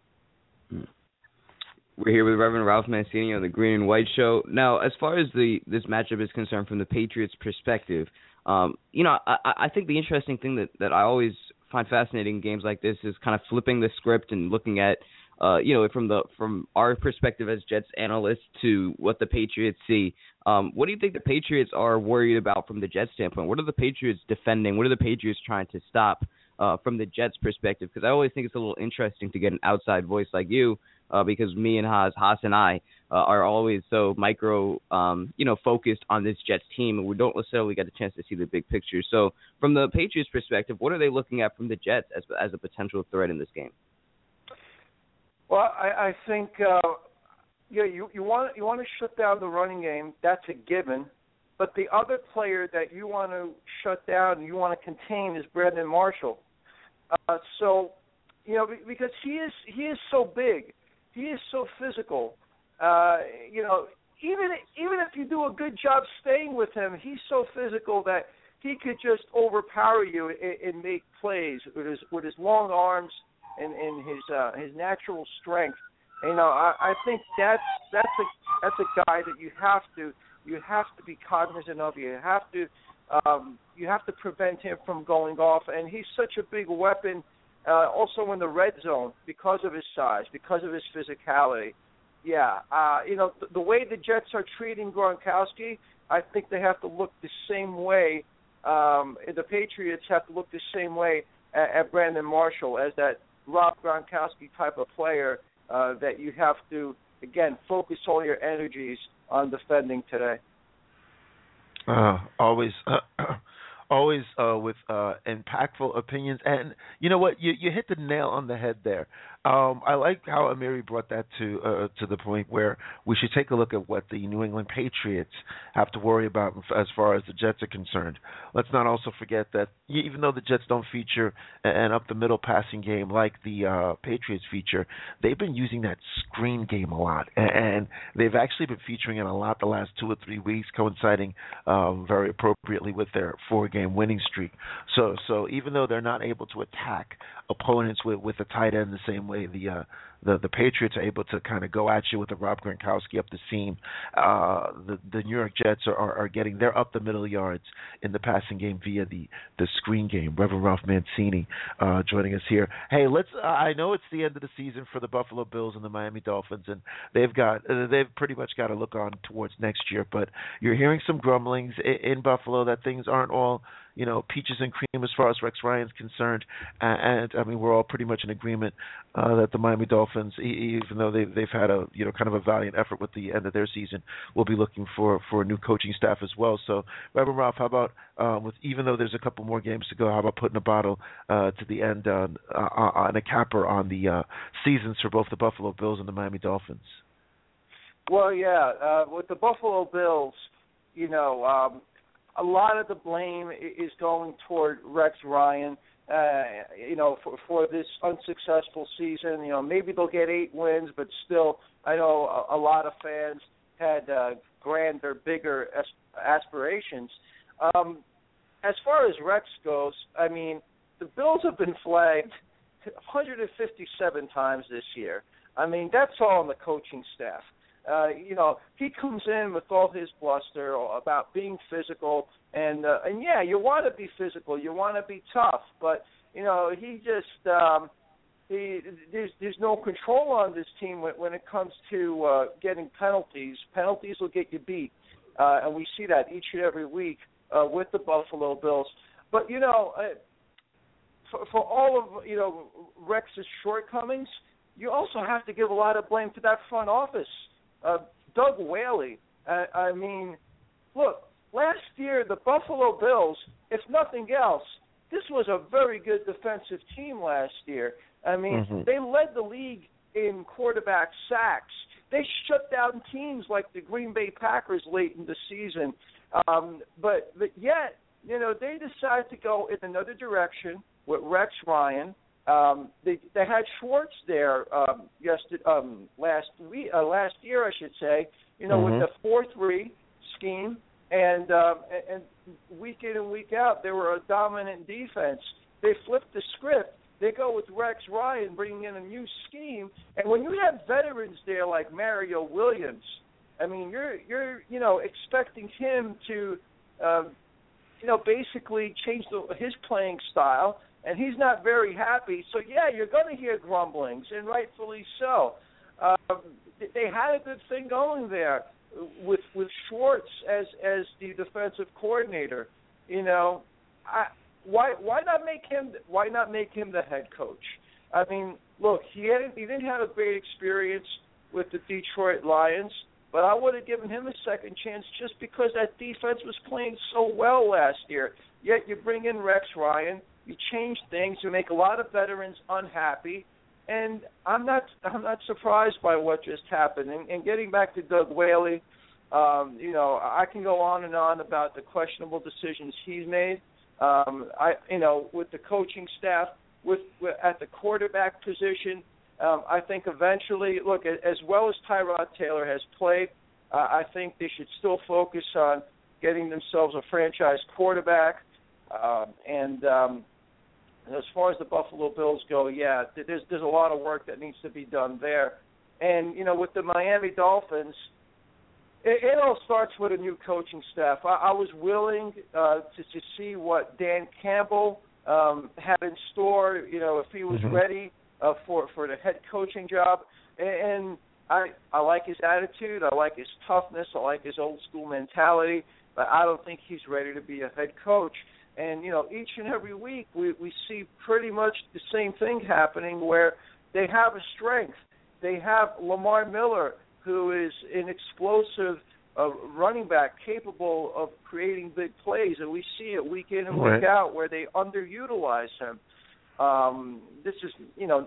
We're here with Reverend Ralph Mancini on the Green and White Show. Now, as far as the this matchup is concerned from the Patriots' perspective, um, you know, I, I think the interesting thing that, that I always find fascinating in games like this is kind of flipping the script and looking at, uh, you know, from the from our perspective as Jets analysts to what the Patriots see. Um, what do you think the Patriots are worried about from the Jets standpoint? What are the Patriots defending? What are the Patriots trying to stop uh, from the Jets' perspective? Because I always think it's a little interesting to get an outside voice like you. Uh, because me and Haas, Haas and I uh, are always so micro, um, you know, focused on this Jets team, and we don't necessarily get a chance to see the big picture. So, from the Patriots' perspective, what are they looking at from the Jets as as a potential threat in this game? Well, I, I think uh, yeah, you you want you want to shut down the running game. That's a given. But the other player that you want to shut down and you want to contain is Brandon Marshall. Uh, so, you know, because he is he is so big. He is so physical. Uh, you know, even even if you do a good job staying with him, he's so physical that he could just overpower you and, and make plays with his with his long arms and, and his uh, his natural strength. You know, I, I think that's that's a that's a guy that you have to you have to be cognizant of. You have to um, you have to prevent him from going off. And he's such a big weapon. Uh, also in the red zone because of his size, because of his physicality. Yeah, uh, you know, th- the way the Jets are treating Gronkowski, I think they have to look the same way, um, the Patriots have to look the same way at, at Brandon Marshall as that Rob Gronkowski type of player uh, that you have to, again, focus all your energies on defending today. Uh, always... Uh, Always uh, with uh, impactful opinions. And you know what? You, you hit the nail on the head there. Um, I like how Amiri brought that to uh, to the point where we should take a look at what the New England Patriots have to worry about as far as the Jets are concerned. Let's not also forget that even though the Jets don't feature an up-the-middle passing game like the uh, Patriots feature, they've been using that screen game a lot, and they've actually been featuring it a lot the last two or three weeks, coinciding um, very appropriately with their four-game winning streak. So, so even though they're not able to attack opponents with with a tight end the same way the uh, the the Patriots are able to kind of go at you with a Rob Gronkowski up the seam, uh, the the New York Jets are, are, are getting their up the middle yards in the passing game via the, the screen game. Reverend Ralph Mancini uh, joining us here. Hey, let's. Uh, I know it's the end of the season for the Buffalo Bills and the Miami Dolphins, and they've got uh, they've pretty much got to look on towards next year. But you're hearing some grumblings in, in Buffalo that things aren't all, you know, peaches and cream as far as Rex Ryan's concerned, and, and I mean we're all pretty much in agreement uh, that the Miami Dolphins, even though they've they've had a you know kind of a valiant effort with the end of their season, will be looking for, for a new coaching staff as well. So, Reverend Ralph, how about um, with even though there's a couple more games to go, how about putting a bottle uh, to the end uh, uh, and a capper on the uh, seasons for both the Buffalo Bills and the Miami Dolphins? Well, yeah, uh, with the Buffalo Bills, you know. Um, A lot of the blame is going toward Rex Ryan, uh, you know, for, for this unsuccessful season. You know, maybe they'll get eight wins, but still, I know a, a lot of fans had uh, grander, bigger aspirations. Um, as far as Rex goes, I mean, the Bills have been flagged one hundred fifty-seven times this year. I mean, that's all on the coaching staff. Uh, you know, he comes in with all his bluster about being physical, and uh, and yeah, you want to be physical, you want to be tough, but you know, he just um, he there's there's no control on this team when, when it comes to uh, getting penalties. Penalties will get you beat, uh, and we see that each and every week uh, with the Buffalo Bills. But you know, uh, for, for all of you know Rex's shortcomings, you also have to give a lot of blame to that front office. Uh, Doug Whaley, uh, I mean, look, last year the Buffalo Bills, if nothing else, this was a very good defensive team last year. I mean, mm-hmm. they led the league in quarterback sacks. They shut down teams like the Green Bay Packers late in the season. Um, but, but yet, you know, they decided to go in another direction with Rex Ryan. Um, they they had Schwartz there um, yesterday, um, last week, uh, last year, I should say. You know, mm-hmm. with the four three scheme, and um, and week in and week out, they were a dominant defense. They flipped the script. They go with Rex Ryan, bringing in a new scheme, and when you have veterans there like Mario Williams, I mean, you're you're you know expecting him to, um, you know, basically change the, his playing style. And he's not very happy. So, yeah, you're going to hear grumblings, and rightfully so. Um, they had a good thing going there with with Schwartz as as the defensive coordinator. You know, I, why why not make him why not make him the head coach? I mean, look, he had he didn't have a great experience with the Detroit Lions, but I would have given him a second chance just because that defense was playing so well last year. Yet you bring in Rex Ryan. You change things. You make a lot of veterans unhappy, and I'm not. I'm not surprised by what just happened. And, and getting back to Doug Whaley, um, you know, I can go on and on about the questionable decisions he's made. Um, I, you know, with the coaching staff, with, with at the quarterback position, um, I think eventually, look, as well as Tyrod Taylor has played, uh, I think they should still focus on getting themselves a franchise quarterback. Uh, and um, as far as the Buffalo Bills go, yeah, there's there's a lot of work that needs to be done there. And, you know, with the Miami Dolphins, it, it all starts with a new coaching staff. I, I was willing uh, to, to see what Dan Campbell um, had in store, you know, if he was mm-hmm. ready uh, for, for the head coaching job. And, and I, I like his attitude. I like his toughness. I like his old-school mentality. But I don't think he's ready to be a head coach. And, you know, each and every week we, we see pretty much the same thing happening where they have a strength. They have Lamar Miller, who is an explosive uh, running back capable of creating big plays, and we see it week in and week right. out where they underutilize him. Um, this is, you know,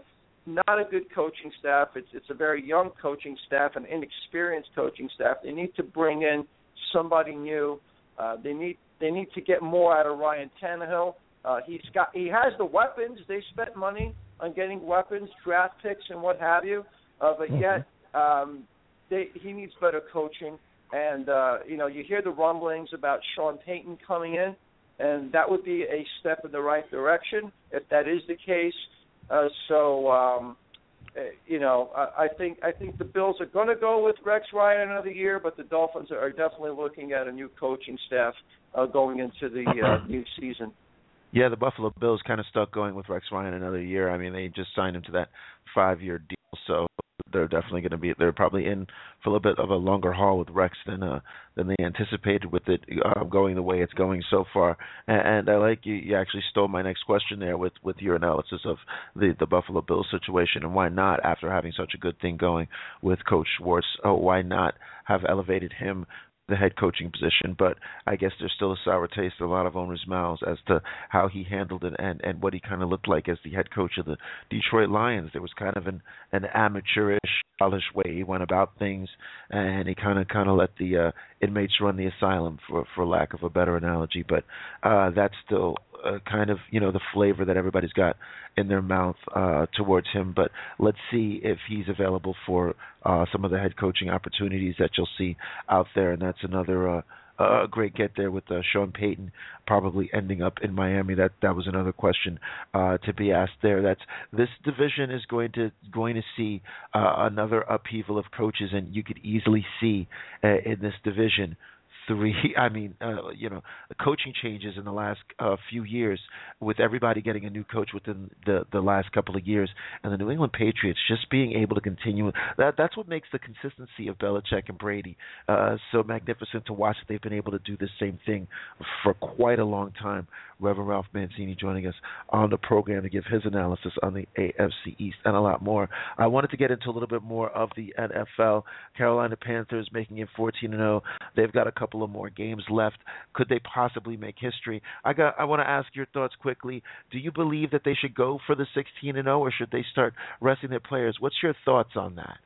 not a good coaching staff. It's it's a very young coaching staff, an inexperienced coaching staff. They need to bring in somebody new. Uh, they need they need to get more out of Ryan Tannehill. Uh, he's got he has the weapons. They spent money on getting weapons, draft picks, and what have you. Uh, but mm-hmm. yet um, they, he needs better coaching. And uh, you know, you hear the rumblings about Sean Payton coming in, and that would be a step in the right direction if that is the case. Uh, so, um, you know, I, I think I think the Bills are going to go with Rex Ryan another year, but the Dolphins are definitely looking at a new coaching staff uh, going into the uh, new season. Yeah, the Buffalo Bills kind of stuck going with Rex Ryan another year. I mean, they just signed him to that five-year deal, so they're definitely going to be. They're probably in for a little bit of a longer haul with Rex than uh, than they anticipated with it uh, going the way it's going so far. And, and I like you. You actually stole my next question there with, with your analysis of the, the Buffalo Bills situation and why not, after having such a good thing going with Coach Schwartz, oh, why not have elevated him the head coaching position? But I guess there's still a sour taste in a lot of owners' mouths as to how he handled it and, and what he kind of looked like as the head coach of the Detroit Lions. There was kind of an, an amateurish, polished way he went about things, and he kind of kind of let the uh, inmates run the asylum, for for lack of a better analogy. But uh, that's still uh, kind of, you know, the flavor that everybody's got in their mouth uh, towards him. But let's see if he's available for uh, some of the head coaching opportunities that you'll see out there, and that's another uh, a great get there with uh, Sean Payton probably ending up in Miami. That that was another question uh, to be asked there. That's this division is going to going to see uh, another upheaval of coaches, and you could easily see uh, in this division three. I mean, uh, you know, coaching changes in the last uh, few years, with everybody getting a new coach within the the last couple of years, and the New England Patriots just being able to continue. That that's what makes the consistency of Belichick and Brady uh, so magnificent to watch. That they've been able to do the same thing for quite a long time. Reverend Ralph Mancini joining us on the program to give his analysis on the A F C East and a lot more. I wanted to get into a little bit more of the N F L. Carolina Panthers making it fourteen and oh. They've got a couple of more games left. Could they possibly make history? I got. I want to ask your thoughts quickly. Do you believe that they should go for the sixteen and oh, or should they start resting their players? What's your thoughts on that?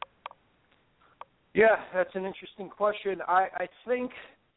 Yeah, that's an interesting question. I, I think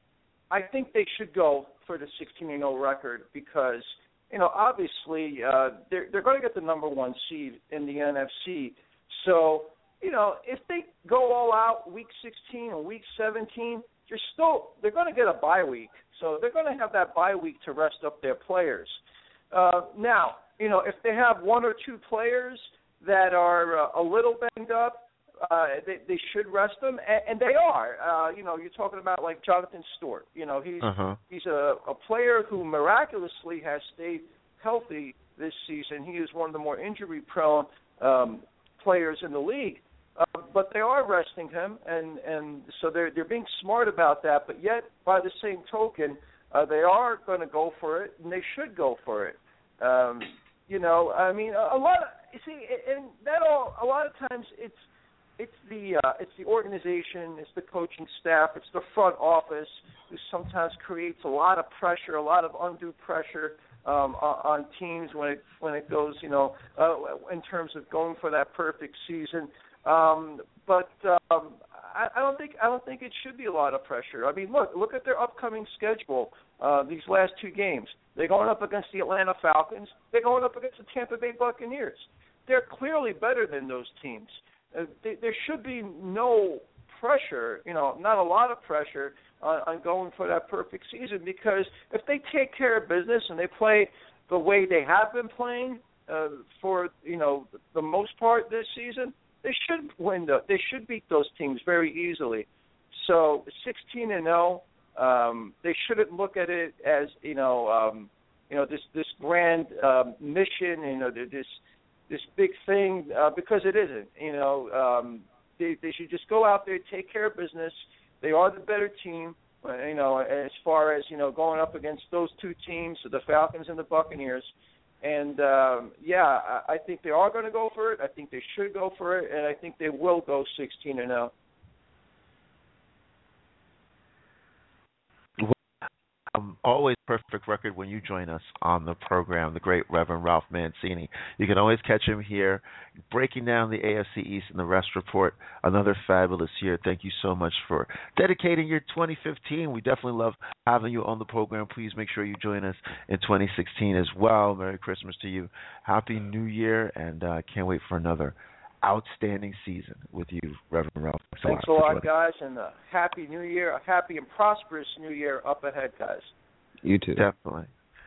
I think they should go for the sixteen and oh record because, you know, obviously uh, they're they're going to get the number one seed in the N F C. So, you know, if they go all out week sixteen or week seventeen, you're still they're going to get a bye week. So they're going to have that bye week to rest up their players. Uh, now, you know, if they have one or two players that are uh, a little banged up, uh, they, they should rest them, and, and they are. Uh, you know, you're talking about like Jonathan Stewart. You know, he's uh-huh. he's a, a player who miraculously has stayed healthy this season. He is one of the more injury-prone um, players in the league. Uh, but they are resting him, and, and so they're they're being smart about that. But yet, by the same token, uh, they are going to go for it, and they should go for it. Um, you know, I mean, a, a lot. Of, you see, and that all. A lot of times, it's it's the uh, it's the organization, it's the coaching staff, it's the front office who sometimes creates a lot of pressure, a lot of undue pressure um, on, on teams when it when it goes, you know, uh, in terms of going for that perfect season. Um, but um, I, I don't think I don't think it should be a lot of pressure. I mean, look look at their upcoming schedule. Uh, these last two games, they're going up against the Atlanta Falcons. They're going up against the Tampa Bay Buccaneers. They're clearly better than those teams. Uh, they, there should be no pressure, you know, not a lot of pressure on, on going for that perfect season, because if they take care of business and they play the way they have been playing uh, for, you know, the most part this season, they should win. The, they should beat those teams very easily. So sixteen and oh, um, they shouldn't look at it as, you know, um, you know, this this grand um, mission, you know, this this big thing, uh, because it isn't. You know, um, they they should just go out there, take care of business. They are the better team. Uh, you know, as far as, you know, going up against those two teams, the Falcons and the Buccaneers. And, um, yeah, I, I think they are going to go for it. I think they should go for it, and I think they will go sixteen and oh. Um, always perfect record when you join us on the program, the great Reverend Ralph Mancini. You can always catch him here breaking down the A F C East and the Rest Report. Another fabulous year. Thank you so much for dedicating your twenty fifteen. We definitely love having you on the program. Please make sure you join us in twenty sixteen as well. Merry Christmas to you. Happy New Year, and I uh, can't wait for another outstanding season with you, Reverend Ralph. Thanks, Thanks a lot, guys, and a happy New Year, a happy and prosperous New Year up ahead, guys. You too. Definitely.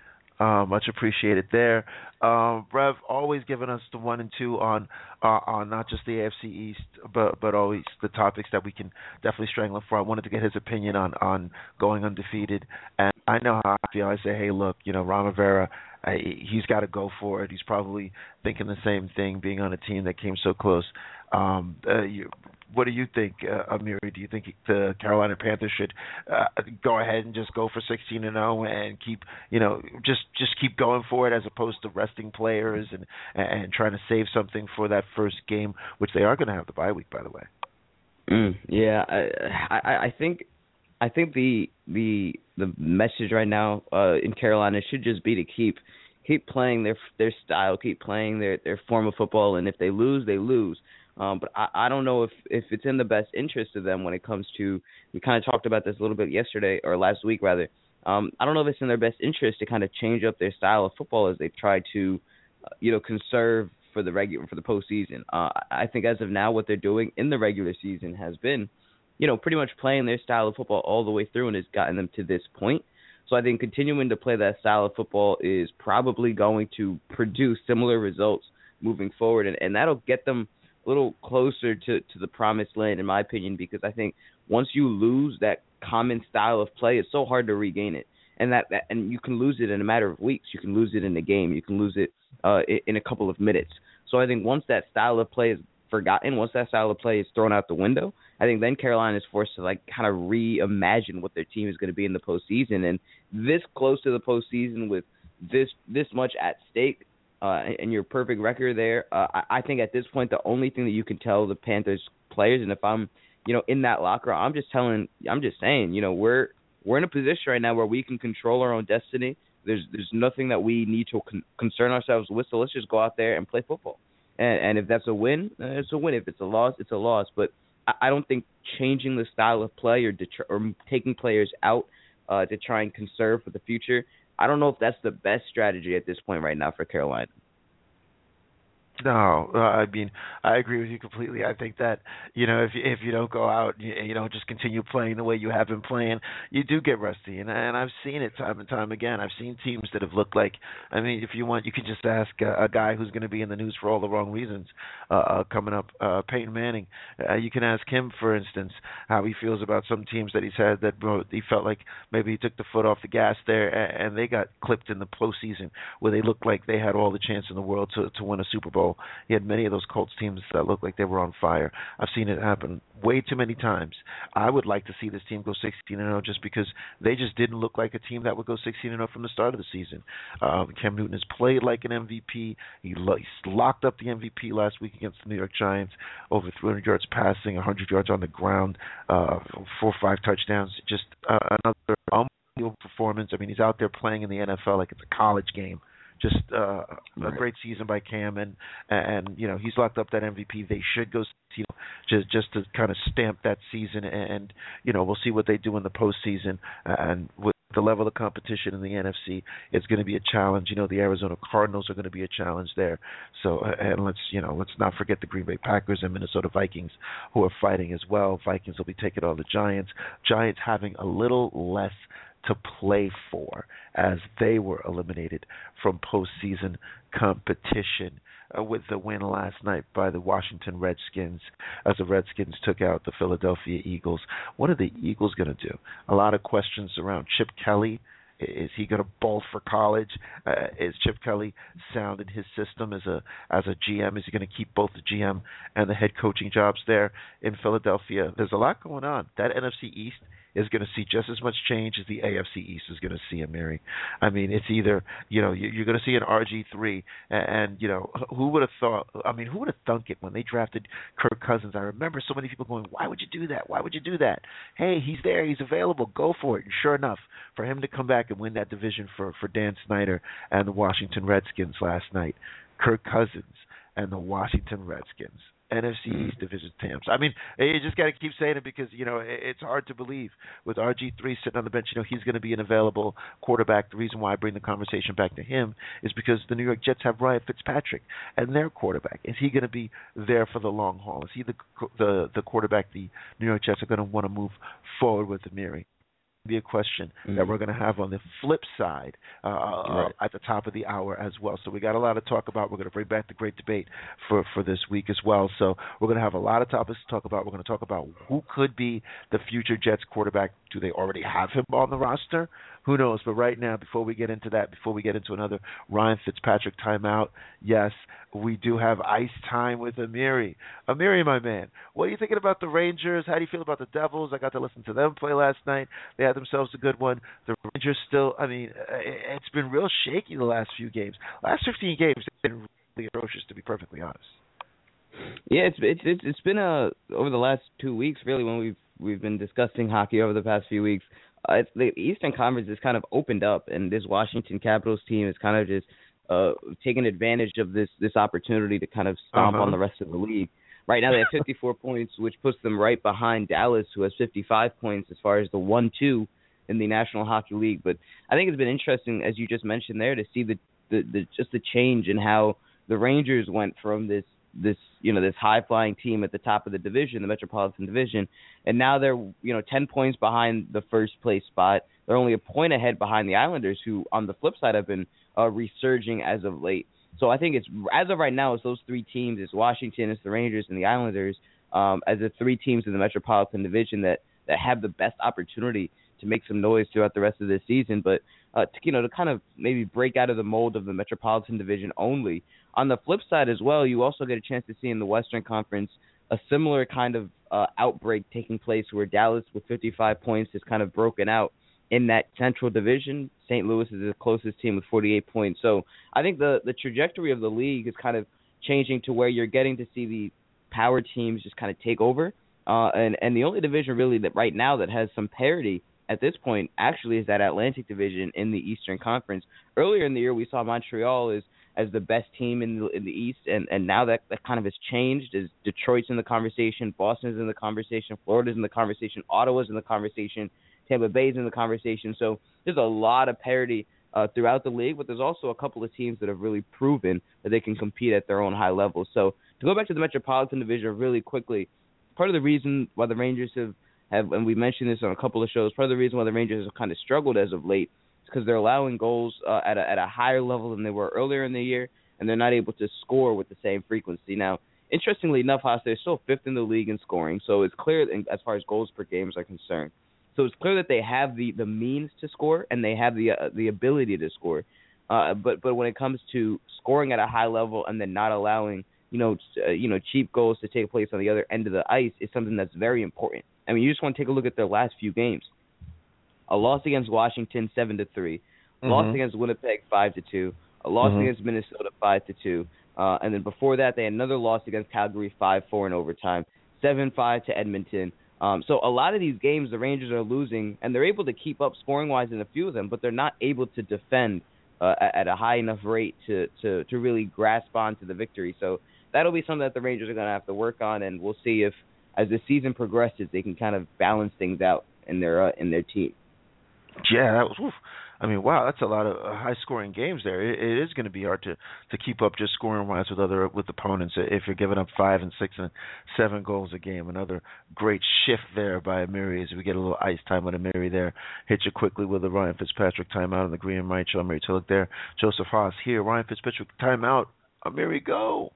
Uh, much appreciated there. Um, Rev, always giving us the one and two on uh, on not just the A F C East, but but always the topics that we can definitely strangle him for. I wanted to get his opinion on, on going undefeated. And I know how I feel. I say, hey, look, you know, Ron Rivera, I, he's got to go for it. He's probably thinking the same thing, being on a team that came so close. Um, uh, you, what do you think, uh, Amiri? Do you think the Carolina Panthers should uh, go ahead and just go for sixteen and oh and keep, you know, just just keep going for it as opposed to resting players and and trying to save something for that first game, which they are going to have the bye week, by the way? Mm, yeah, I, I I think I think the the the message right now uh, in Carolina should just be to keep keep playing their their style, keep playing their, their form of football, and if they lose, they lose. Um, but I, I don't know if, if it's in the best interest of them when it comes to, we kind of talked about this a little bit yesterday, or last week rather. Um, I don't know if it's in their best interest to kind of change up their style of football as they try to, uh, you know, conserve for the regular, for the postseason. Uh, I think as of now, what they're doing in the regular season has been, you know, pretty much playing their style of football all the way through and has gotten them to this point. So I think continuing to play that style of football is probably going to produce similar results moving forward, and, and that'll get them a little closer to, to the promised land, in my opinion, because I think once you lose that common style of play, it's so hard to regain it. And that, that and you can lose it in a matter of weeks. You can lose it in a game. You can lose it uh, in a couple of minutes. So I think once that style of play is forgotten, once that style of play is thrown out the window, I think then Carolina is forced to like kind of reimagine what their team is going to be in the postseason. And this close to the postseason with this this much at stake, Uh, and your perfect record there, uh, I, I think at this point the only thing that you can tell the Panthers players, and if I'm, you know, in that locker room, I'm just telling, I'm just saying, you know, we're we're in a position right now where we can control our own destiny. There's there's nothing that we need to con- concern ourselves with, so let's just go out there and play football. And, and if that's a win, uh, it's a win. If it's a loss, it's a loss. But I, I don't think changing the style of play or, detr- or taking players out uh, to try and conserve for the future, I don't know if that's the best strategy at this point right now for Carolina. No, uh, I mean, I agree with you completely. I think that, you know, if if you don't go out, you, you know, just continue playing the way you have been playing, you do get rusty. And, and I've seen it time and time again. I've seen teams that have looked like, I mean, if you want, you can just ask a, a guy who's going to be in the news for all the wrong reasons uh, uh, coming up, uh, Peyton Manning. Uh, you can ask him, for instance, how he feels about some teams that he's had that bro, he felt like maybe he took the foot off the gas there and, and they got clipped in the postseason where they looked like they had all the chance in the world to, to win a Super Bowl. He had many of those Colts teams that looked like they were on fire. I've seen it happen way too many times. I would like to see this team go sixteen and oh just because they just didn't look like a team that would go sixteen and oh from the start of the season. Um, Cam Newton has played like an M V P. He lo- he's locked up the M V P last week against the New York Giants, over three hundred yards passing, one hundred yards on the ground, uh, four or five touchdowns. Just uh, another unbelievable performance. I mean, he's out there playing in the N F L like it's a college game. Just uh, right. a great season by Cam, and and you know he's locked up that M V P. They should go, you know, just just to kind of stamp that season, and you know we'll see what they do in the postseason. And with the level of competition in the N F C, it's going to be a challenge. You know, the Arizona Cardinals are going to be a challenge there. So and let's you know let's not forget the Green Bay Packers and Minnesota Vikings, who are fighting as well. Vikings will be taking on the Giants. Giants having a little less to play for as they were eliminated from postseason competition uh, with the win last night by the Washington Redskins as the Redskins took out the Philadelphia Eagles. What are the Eagles going to do? A lot of questions around Chip Kelly. Is he going to bolt for college? Uh, is Chip Kelly sound in his system as a as a G M? Is he going to keep both the G M and the head coaching jobs there in Philadelphia? There's a lot going on. That N F C East is going to see just as much change as the A F C East is going to see, Amiri. I mean, it's either, you know, you're going to see an R G three, and, you know, who would have thought, I mean, who would have thunk it when they drafted Kirk Cousins? I remember so many people going, why would you do that? Why would you do that? Hey, he's there. He's available. Go for it. And sure enough, for him to come back and win that division for, for Dan Snyder and the Washington Redskins last night, Kirk Cousins and the Washington Redskins, N F C East Division champs. I mean, you just got to keep saying it because, you know, it's hard to believe with R G three sitting on the bench. You know, he's going to be an available quarterback. The reason why I bring the conversation back to him is because the New York Jets have Ryan Fitzpatrick and their quarterback. Is he going to be there for the long haul? Is he the the, the quarterback the New York Jets are going to want to move forward with, Amiri? Be a question mm-hmm. that we're going to have on the flip side uh, right. at the top of the hour as well. So we got a lot to talk about. We're going to bring back the great debate for, for this week as well. So we're going to have a lot of topics to talk about. We're going to talk about who could be the future Jets quarterback. Do they already have him on the roster? Who knows? But right now, before we get into that, before we get into another Ryan Fitzpatrick timeout, yes, we do have ice time with Amiri. Amiri, my man, what are you thinking about the Rangers? How do you feel about the Devils? I got to listen to them play last night. They had themselves a good one. The Rangers still, I mean, it's been real shaky the last few games. Last fifteen games have been really atrocious, to be perfectly honest. Yeah, it's it's it's, it's been a over the last two weeks, really, when we've we've been discussing hockey over the past few weeks. Uh, it's, the Eastern Conference has kind of opened up, and this Washington Capitals team is kind of just uh, taking advantage of this this opportunity to kind of stomp uh-huh. on the rest of the league. Right now, they have fifty-four points, which puts them right behind Dallas, who has fifty-five points as far as the one two in the National Hockey League. But I think it's been interesting, as you just mentioned there, to see the, the, the just the change in how the Rangers went from this this you know this high flying team at the top of the division, the Metropolitan Division, and now they're you know ten points behind the first place spot. They're only a point ahead behind the Islanders, who on the flip side have been uh, resurging as of late. So I think it's as of right now, it's those three teams: it's Washington, it's the Rangers, and the Islanders, um, as the three teams in the Metropolitan Division that that have the best opportunity to make some noise throughout the rest of this season. But uh, to, you know, to kind of maybe break out of the mold of the Metropolitan Division only. On the flip side as well, you also get a chance to see in the Western Conference a similar kind of uh, outbreak taking place where Dallas with fifty-five points is kind of broken out in that Central Division. Saint Louis is the closest team with forty-eight points. So I think the, the trajectory of the league is kind of changing to where you're getting to see the power teams just kind of take over. Uh, and, and the only division really that right now that has some parity at this point actually is that Atlantic Division in the Eastern Conference. Earlier in the year, we saw Montreal as as the best team in the, in the East, and, and now that, that kind of has changed. As Detroit's in the conversation, Boston's in the conversation, Florida's in the conversation, Ottawa's in the conversation, Tampa Bay's in the conversation. So there's a lot of parity uh, throughout the league, but there's also a couple of teams that have really proven that they can compete at their own high level. So to go back to the Metropolitan Division really quickly, part of the reason why the Rangers have, have, and we mentioned this on a couple of shows, part of the reason why the Rangers have kind of struggled as of late because they're allowing goals uh, at, a, at a higher level than they were earlier in the year, and they're not able to score with the same frequency. Now, interestingly enough, Haas, they're still fifth in the league in scoring, so it's clear as far as goals per games are concerned. So it's clear that they have the, the means to score and they have the uh, the ability to score. Uh, but but when it comes to scoring at a high level and then not allowing you know uh, you know cheap goals to take place on the other end of the ice is something that's very important. I mean, you just want to take a look at their last few games. A loss against Washington, seven to three. A mm-hmm. loss against Winnipeg, five to two. A loss mm-hmm. against Minnesota, five to two. Uh, and then before that, they had another loss against Calgary, five four in overtime. seven five to Edmonton. Um, so a lot of these games, the Rangers are losing, and they're able to keep up scoring-wise in a few of them, but they're not able to defend uh, at a high enough rate to, to, to really grasp onto the victory. So that'll be something that the Rangers are going to have to work on, and we'll see if, as the season progresses, they can kind of balance things out in their uh, in their team. Yeah, that was. Oof. I mean, wow, that's a lot of uh, high-scoring games there. It, it is going to be hard to, to keep up just scoring-wise with other with opponents if you're giving up five and six and seven goals a game. Another great shift there by Amiri as we get a little ice time with Amiri there. Hit you quickly with the Ryan Fitzpatrick timeout on the Green and White show. Amiri Tillich there. Joseph Haas here. Ryan Fitzpatrick timeout. Amiri, go.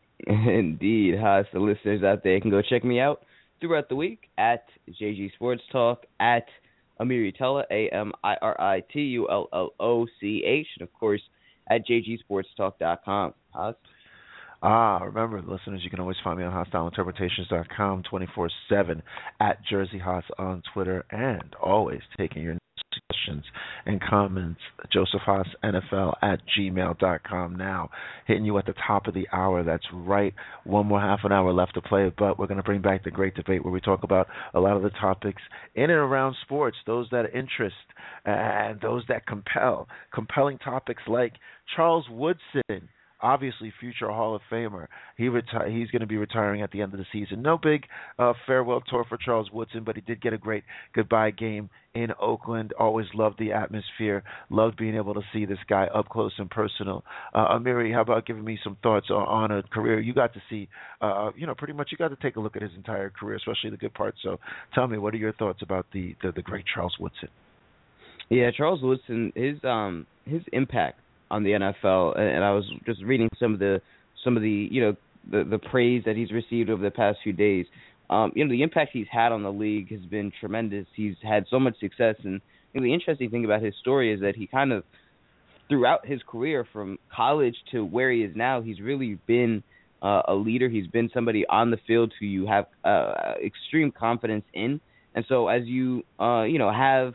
Indeed, Haas. The listeners out there can go check me out throughout the week at J G Sports Talk, at Amiri Tullah, A M I R I T U L L O C H, and of course at j g sports talk dot com. Haas? Ah, remember, listeners, you can always find me on hostile interpretations dot com twenty-four seven, at Jersey Haas on Twitter, and always taking your suggestions and comments, Joseph Haas N F L at gmail dot com now. Hitting you at the top of the hour. That's right. One more half an hour left to play, but we're going to bring back the great debate where we talk about a lot of the topics in and around sports, those that interest and those that compel. Compelling topics like Charles Woodson, obviously future Hall of Famer. He reti- He's going to be retiring at the end of the season. No big uh, farewell tour for Charles Woodson, but he did get a great goodbye game in Oakland. Always loved the atmosphere. Loved being able to see this guy up close and personal. Uh, Amiri, how about giving me some thoughts on, on a career you got to see? Uh, you know, pretty much you got to take a look at his entire career, especially the good parts. So tell me, what are your thoughts about the, the, the great Charles Woodson? Yeah, Charles Woodson, his um his impact on the N F L, and I was just reading some of the some of the you know the the praise that he's received over the past few days. Um, you know, the impact he's had on the league has been tremendous. He's had so much success, and you know, the interesting thing about his story is that he kind of throughout his career, from college to where he is now, he's really been uh, a leader. He's been somebody on the field who you have uh, extreme confidence in, and so as you uh, you know have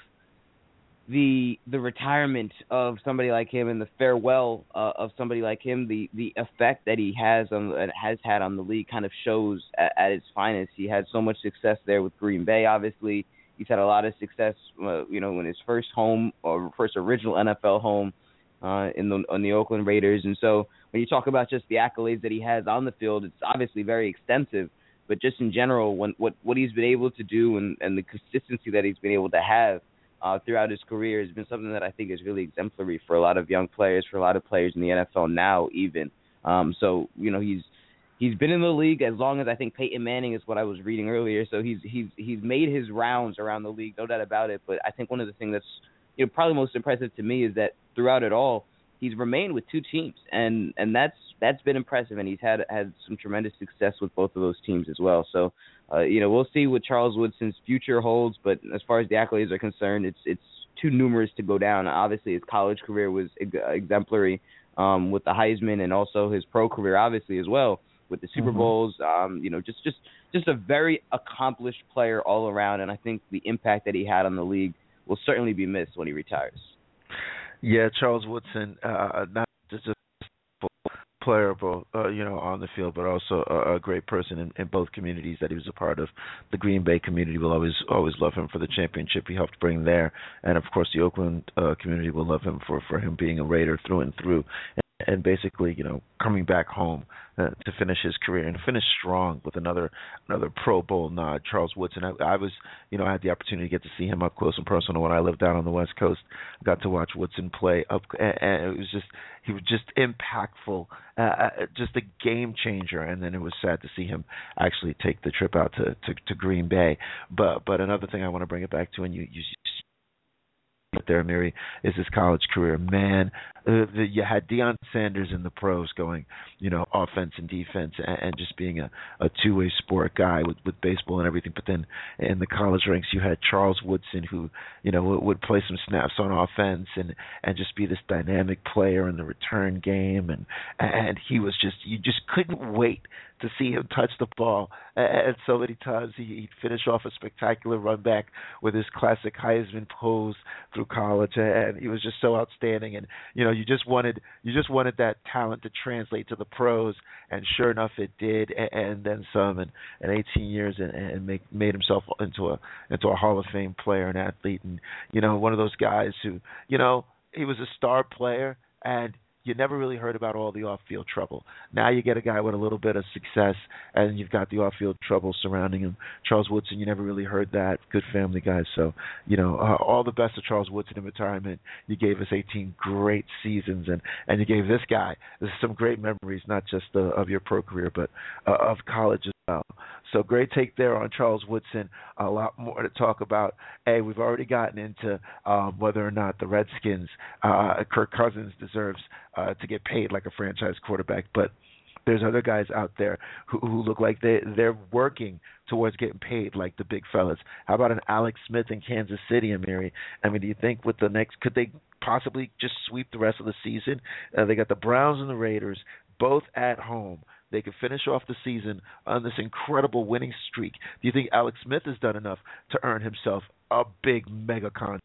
the the retirement of somebody like him and the farewell uh, of somebody like him, the, the effect that he has on has had on the league kind of shows at, at its finest. He had so much success there with Green Bay. Obviously, he's had a lot of success, uh, you know, in his first home or first original N F L home uh, in the on the Oakland Raiders. And so when you talk about just the accolades that he has on the field, it's obviously very extensive. But just in general, when what what he's been able to do and, and the consistency that he's been able to have Uh, throughout his career has been something that I think is really exemplary for a lot of young players, for a lot of players in the N F L now even. Um, so, you know, he's he's been in the league as long as I think Peyton Manning is what I was reading earlier. So he's he's he's made his rounds around the league, no doubt about it. But I think one of the things that's you know probably most impressive to me is that throughout it all, he's remained with two teams, and, and that's that's been impressive, and he's had had some tremendous success with both of those teams as well. So, uh, you know, we'll see what Charles Woodson's future holds, but as far as the accolades are concerned, it's it's too numerous to go down. Obviously, his college career was exemplary um, with the Heisman, and also his pro career, obviously, as well, with the Super mm-hmm. Bowls. Um, you know, just, just, just a very accomplished player all around, and I think the impact that he had on the league will certainly be missed when he retires. Yeah, Charles Woodson, uh, not just a player, both, uh, you know, on the field, but also a, a great person in, in both communities that he was a part of. The Green Bay community will always always love him for the championship he helped bring there, and of course the Oakland uh, community will love him for, for him being a Raider through and through, and, and basically, you know, coming back home uh, to finish his career and finish strong with another another Pro Bowl nod. Charles Woodson, I, I was, you know, I had the opportunity to get to see him up close and personal when I lived down on the West Coast. I got to watch Woodson play up, and, and it was just he was just impactful, uh, just a game changer. And then it was sad to see him actually take the trip out to, to, to Green Bay. But but another thing I want to bring it back to, and you you. there, Mary, is his college career. Man, uh, the, you had Deion Sanders in the pros going, you know, offense and defense, and, and just being a, a two-way sport guy with, with baseball and everything. But then in the college ranks, you had Charles Woodson, who, you know, would, would play some snaps on offense and, and just be this dynamic player in the return game. And and he was just, you just couldn't wait to see him touch the ball. And so many times he, he'd finish off a spectacular run back with his classic Heisman pose through college, and he was just so outstanding. And you know, you just wanted you just wanted that talent to translate to the pros, and sure enough, it did, and, and then some. And, and eighteen years, and, and make, made himself into a into a Hall of Fame player and athlete, and you know, one of those guys who, you know, he was a star player, and you never really heard about all the off-field trouble. Now you get a guy with a little bit of success, and you've got the off-field trouble surrounding him. Charles Woodson, you never really heard that. Good family guy. So, you know, uh, all the best to Charles Woodson in retirement. You gave us eighteen great seasons, and, and you gave this guy some great memories, not just uh, of your pro career, but uh, of college as well. So great take there on Charles Woodson. A lot more to talk about. Hey, we've already gotten into um, whether or not the Redskins, uh, Kirk Cousins deserves uh, to get paid like a franchise quarterback, but there's other guys out there who, who look like they, they're working towards getting paid like the big fellas. How about an Alex Smith in Kansas City, Amiri? I mean, do you think with the next, could they possibly just sweep the rest of the season? Uh, they got the Browns and the Raiders both at home. they could finish off the season on this incredible winning streak. Do you think Alex Smith has done enough to earn himself a big mega contract?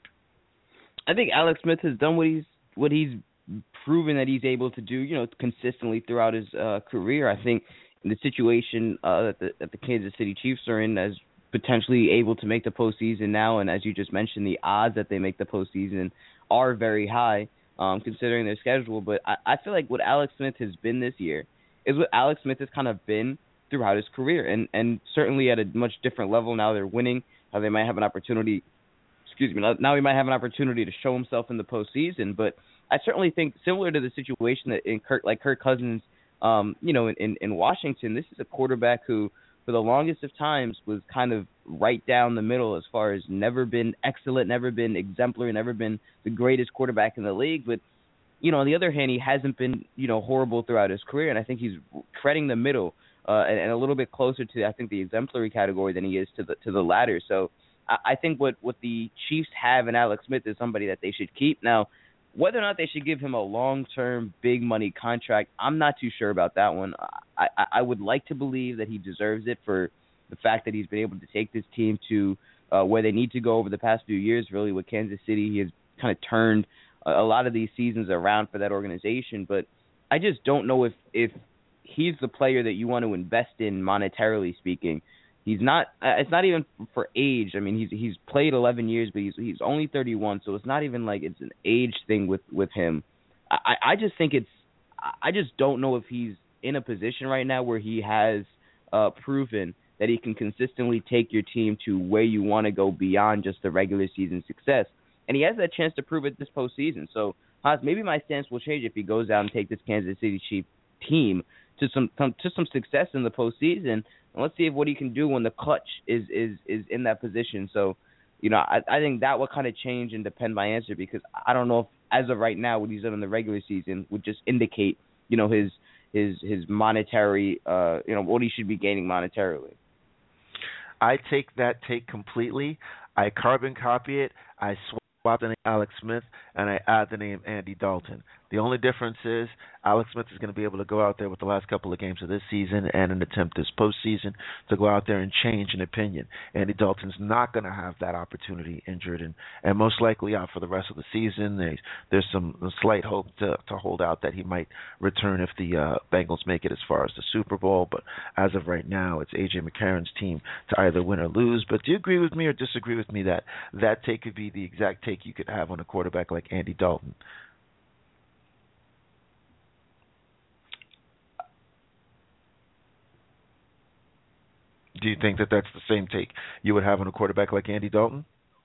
I think Alex Smith has done what he's what he's proven that he's able to do, you know, consistently throughout his uh, career. I think in the situation uh, that, the, that the Kansas City Chiefs are in, as potentially able to make the postseason now, and as you just mentioned, the odds that they make the postseason are very high, um, considering their schedule. But I, I feel like what Alex Smith has been this year is what Alex Smith has kind of been throughout his career, and, and certainly at a much different level. Now they're winning. Now they might have an opportunity, excuse me, now he might have an opportunity to show himself in the postseason. But I certainly think similar to the situation that in Kirk, like Kirk Cousins, um, you know, in, in, in Washington, this is a quarterback who, for the longest of times, was kind of right down the middle as far as never been excellent, never been exemplary, never been the greatest quarterback in the league. But, you know, on the other hand, he hasn't been, you know, horrible throughout his career, and I think he's treading the middle uh, and, and a little bit closer to, I think, the exemplary category than he is to the to the latter. So I, I think what, what the Chiefs have in Alex Smith is somebody that they should keep. Now, whether or not they should give him a long-term, big-money contract, I'm not too sure about that one. I, I, I would like to believe that he deserves it for the fact that he's been able to take this team to uh, where they need to go over the past few years. Really, with Kansas City, he has kind of turned a, a lot of these seasons around for that organization. But I just don't know if, if he's the player that you want to invest in monetarily speaking. He's not. Uh, it's not even for age. I mean, he's he's played eleven years, but he's he's only thirty-one, so it's not even like it's an age thing with, with him. I, I just think it's. I just don't know if he's in a position right now where he has uh, proven that he can consistently take your team to where you want to go beyond just the regular season success, and he has that chance to prove it this postseason. So, Haas, maybe my stance will change if he goes out and takes this Kansas City Chiefs team to some, some to some success in the postseason. And let's see if what he can do when the clutch is, is, is in that position. So, you know, I, I think that will kind of change and depend my answer, because I don't know if, as of right now, what he's done in the regular season would just indicate, you know, his his his monetary, uh, you know, what he should be gaining monetarily. I take that take completely. I carbon copy it. I swap the name Alex Smith, and I add the name Andy Dalton. The only difference is Alex Smith is going to be able to go out there with the last couple of games of this season and an attempt this postseason to go out there and change an opinion. Andy Dalton's not going to have that opportunity, injured and, and most likely out for the rest of the season. There's, there's some slight hope to, to hold out that he might return if the uh, Bengals make it as far as the Super Bowl. But as of right now, it's A J McCarron's team to either win or lose. But do you agree with me or disagree with me that that take could be the exact take you could have on a quarterback like Andy Dalton? Do you think that that's the same take you would have on a quarterback like Andy Dalton?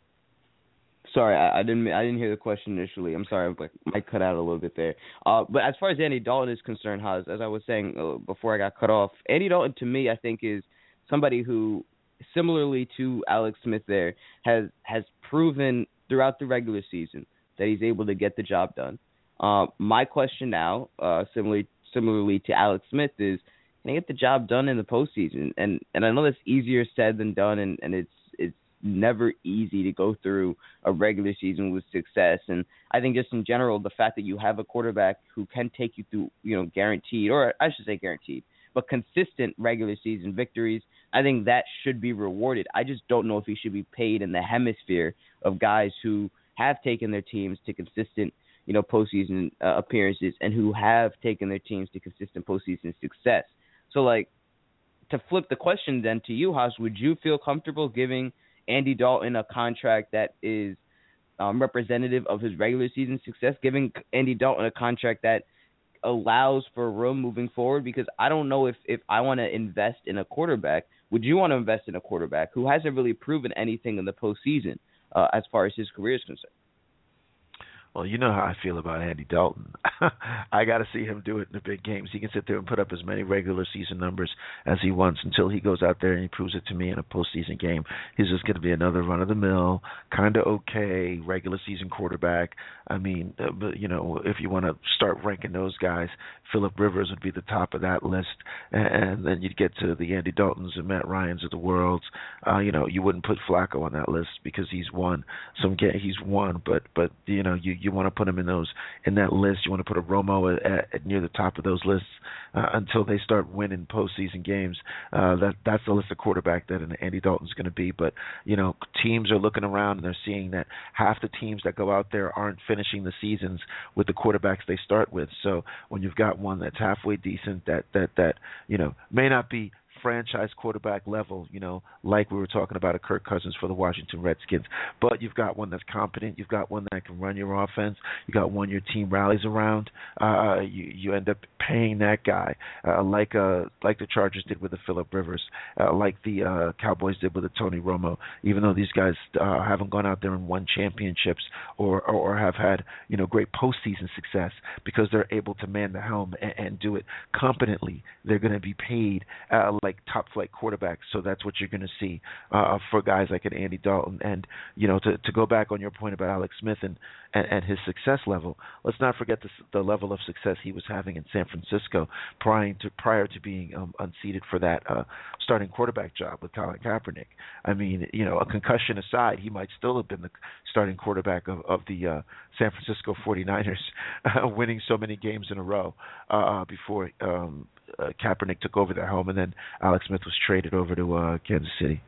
Sorry, I, I didn't I didn't hear the question initially. I'm sorry, I might cut out a little bit there. Uh, but as far as Andy Dalton is concerned, Haas, as I was saying uh, before I got cut off, Andy Dalton to me I think is somebody who, similarly to Alex Smith there, has has proven throughout the regular season that he's able to get the job done. Uh, my question now, uh, similarly similarly to Alex Smith, is can he get the job done in the postseason? And and I know that's easier said than done, and, and it's it's never easy to go through a regular season with success. And I think just in general, the fact that you have a quarterback who can take you through, you know, guaranteed, or I should say guaranteed, but consistent regular season victories, I think that should be rewarded. I just don't know if he should be paid in the hemisphere of guys who have taken their teams to consistent, you know, postseason uh, appearances and who have taken their teams to consistent postseason success. So, like, to flip the question then to you, Haas, would you feel comfortable giving Andy Dalton a contract that is um, representative of his regular season success, giving Andy Dalton a contract that allows for room moving forward? Because I don't know if, if I want to invest in a quarterback. Would you want to invest in a quarterback who hasn't really proven anything in the postseason uh, as far as his career is concerned? Well, you know how I feel about Andy Dalton. I got to see him do it in the big games. He can sit there and put up as many regular season numbers as he wants until he goes out there and he proves it to me in a postseason game. He's just going to be another run-of-the-mill, kind of okay regular season quarterback. I mean, uh, but, you know, if you want to start ranking those guys, Phillip Rivers would be the top of that list, and, and then you'd get to the Andy Daltons and Matt Ryans of the world. Uh, you know, you wouldn't put Flacco on that list because he's won some. He's won, but but you know, you you want to put him in those in that list. You want to put a Romo at, at near the top of those lists uh, until they start winning postseason games. Uh, that that's the list of quarterback that an Andy Dalton's going to be. But you know, teams are looking around and they're seeing that half the teams that go out there aren't finishing the seasons with the quarterbacks they start with. So when you've got one that's halfway decent, that that that you know may not be franchise quarterback level, you know, like we were talking about a Kirk Cousins for the Washington Redskins. But you've got one that's competent. You've got one that can run your offense. You got one your team rallies around. Uh, you you end up paying that guy, uh, like uh like the Chargers did with the Phillip Rivers, uh, like the uh, Cowboys did with the Tony Romo. Even though these guys uh, haven't gone out there and won championships or, or or have had you know great postseason success, because they're able to man the helm and, and do it competently, they're going to be paid uh, like top flight quarterbacks. So that's what you're going to see uh, for guys like an Andy Dalton. And you know, to to go back on your point about Alex Smith and, and, and his success level, let's not forget the, the level of success he was having in San Francisco prior to prior to being um, unseated for that uh, starting quarterback job with Colin Kaepernick. I mean, you know, a concussion aside, he might still have been the starting quarterback of, of the uh, San Francisco forty-niners, uh, winning so many games in a row uh, before um, uh, Kaepernick took over their home, and then Alex Smith was traded over to uh, Kansas City.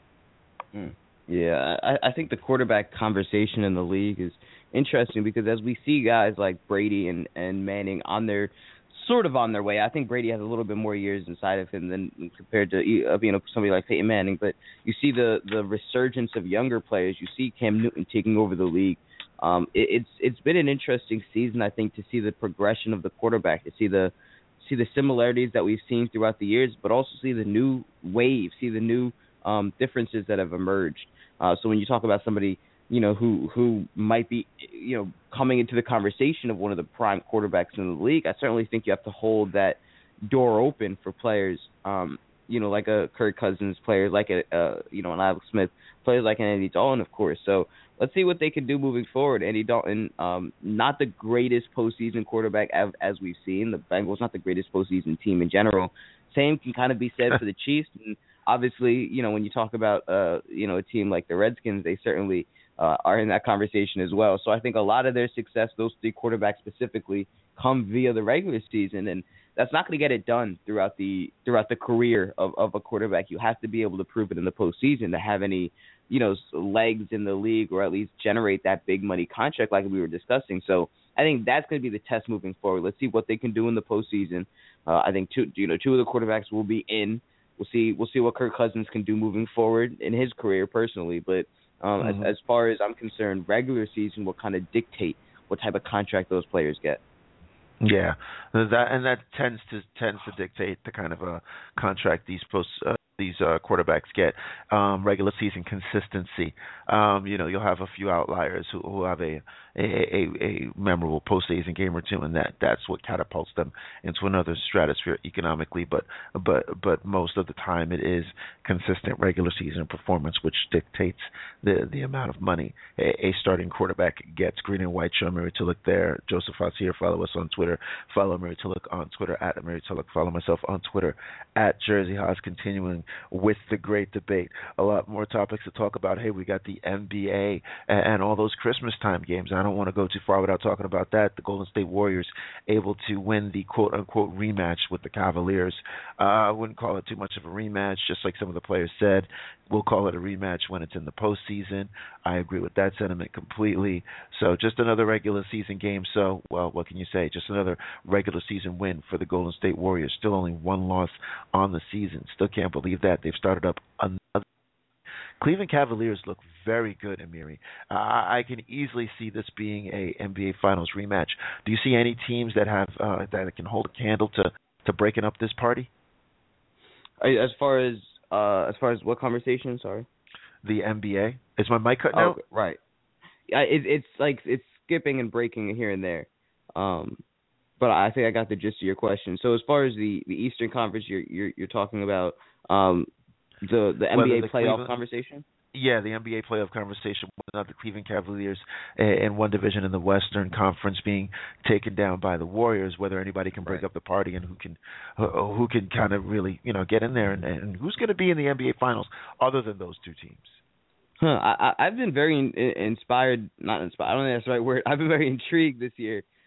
Mm. Yeah, I, I think the quarterback conversation in the league is interesting because as we see guys like Brady and, and Manning on their sort of on their way, I think Brady has a little bit more years inside of him than compared to uh, you know somebody like Peyton Manning. But you see the, the resurgence of younger players. You see Cam Newton taking over the league. Um, it, it's it's been an interesting season, I think, to see the progression of the quarterback, to see the see the similarities that we've seen throughout the years, but also see the new wave, see the new um, differences that have emerged. Uh, so when you talk about somebody, you know, who who might be, you know, coming into the conversation of one of the prime quarterbacks in the league, I certainly think you have to hold that door open for players, um, you know, like a Kirk Cousins, players like a, uh, you know, an Alex Smith, players like an Andy Dalton, of course. So let's see what they can do moving forward. Andy Dalton, um, not the greatest postseason quarterback as, as we've seen. The Bengals not the greatest postseason team in general. Same can kind of be said for the Chiefs. And obviously, you know, when you talk about, uh, you know, a team like the Redskins, they certainly uh, are in that conversation as well. So I think a lot of their success, those three quarterbacks specifically, come via the regular season, and that's not going to get it done throughout the throughout the career of, of a quarterback. You have to be able to prove it in the postseason to have any, you know, legs in the league, or at least generate that big money contract like we were discussing. So I think that's going to be the test moving forward. Let's see what they can do in the postseason. Uh, I think two, you know, two of the quarterbacks will be in. We'll see. We'll see what Kirk Cousins can do moving forward in his career personally. But um, mm-hmm. as, as far as I'm concerned, regular season will kind of dictate what type of contract those players get. Yeah, that and that tends to tends to dictate the kind of a contract these post uh, these uh, quarterbacks get. Um, regular season consistency. Um, you know, you'll have a few outliers who, who have a a, a, a memorable postseason game or two, and that that's what catapults them into another stratosphere economically. But but but most of the time, it is consistent regular season performance which dictates the the amount of money a, a starting quarterback gets. Green and White show. Mary Tulloch there. Joseph Haas here. Follow us on Twitter. Follow Mary Tulloch on Twitter at Mary Tulloch. Follow myself on Twitter at Jersey Haas. Continuing with the great debate. A lot more topics to talk about. Hey, we got the N B A and, and all those Christmas time games. I don't want to go too far without talking about that. The Golden State Warriors able to win the quote-unquote rematch with the Cavaliers. Uh, I wouldn't call it too much of a rematch, just like some of the players said. We'll call it a rematch when it's in the postseason. I agree with that sentiment completely. So just another regular season game. So, well, what can you say? Just another regular season win for the Golden State Warriors. Still only one loss on the season. Still can't believe that. They've started up another. Cleveland Cavaliers look very good, Amiri. Uh, I can easily see this being a N B A Finals rematch. Do you see any teams that have uh, that can hold a candle to, to breaking up this party? As far as uh, as far as what conversation? Sorry. The N B A. Is my mic cutting out? Oh, right. Yeah, it, it's like it's skipping and breaking here and there. Um, but I think I got the gist of your question. So as far as the, the Eastern Conference, you're you're, you're talking about um, the the N B A the playoff Cleveland, conversation. Yeah, the N B A playoff conversation. Whether or not the Cleveland Cavaliers in one division in the Western Conference being taken down by the Warriors, whether anybody can break right. up the party and who can who can kind of really you know get in there, and, and who's going to be in the N B A Finals other than those two teams. Huh, I, I've been very in, inspired, not inspired, I don't think that's the right word. I've been very intrigued this year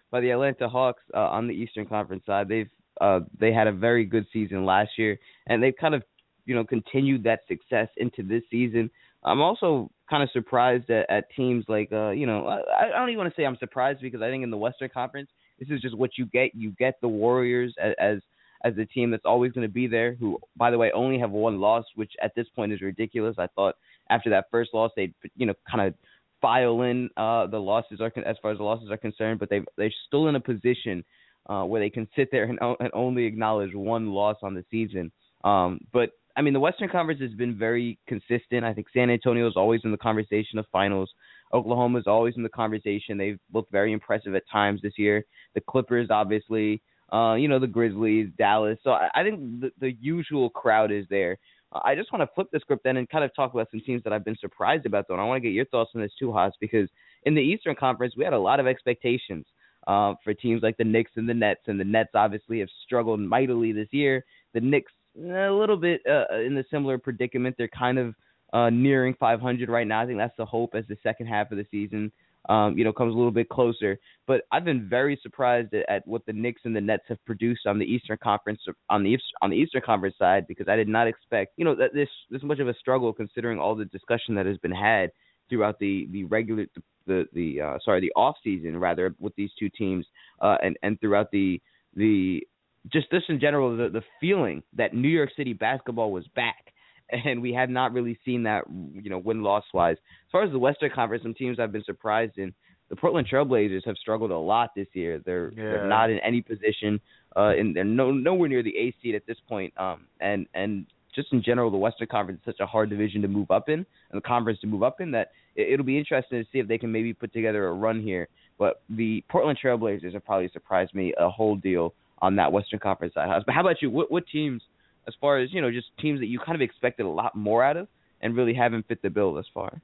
by the Atlanta Hawks uh, on the Eastern Conference side. They've uh, they had a very good season last year, and they've kind of you know continued that success into this season. I'm also kind of surprised at, at teams like uh, you know I, I don't even want to say I'm surprised, because I think in the Western Conference this is just what you get. You get the Warriors as as, as the team that's always going to be there, who, by the way, only have one loss, which at this point is ridiculous. I thought after that first loss they'd you know kind of file in uh, the losses are as far as the losses are concerned, but they they're still in a position uh, where they can sit there and, and only acknowledge one loss on the season. Um, but I mean, the Western Conference has been very consistent. I think San Antonio is always in the conversation of finals. Oklahoma is always in the conversation. They've looked very impressive at times this year. The Clippers, obviously, uh, you know, the Grizzlies, Dallas. So I, I think the, the usual crowd is there. I just want to flip the script then and kind of talk about some teams that I've been surprised about, though. And I want to get your thoughts on this too, Haas, because in the Eastern Conference, we had a lot of expectations uh, for teams like the Knicks and the Nets. And the Nets obviously have struggled mightily this year. The Knicks, a little bit uh, in the similar predicament. They're kind of uh, nearing five hundred right now. I think that's the hope as the second half of the season Um, you know, comes a little bit closer. But I've been very surprised at, at what the Knicks and the Nets have produced on the Eastern Conference on the on the Eastern Conference side, because I did not expect, you know, that this this much of a struggle, considering all the discussion that has been had throughout the the regular the the uh, sorry the off season rather with these two teams uh, and and throughout the the just this in general the the feeling that New York City basketball was back. And we have not really seen that, you know, win-loss wise. As far as the Western Conference, some teams I've been surprised in. The Portland Trailblazers have struggled a lot this year. They're yeah. they're not in any position, uh, and they're no nowhere near the eighth seed at this point. Um, and and just in general, the Western Conference is such a hard division to move up in, and the conference to move up in, that it, it'll be interesting to see if they can maybe put together a run here. But the Portland Trailblazers have probably surprised me a whole deal on that Western Conference side. But how about you? What what teams? As far as, you know, just teams that you kind of expected a lot more out of and really haven't fit the bill thus far?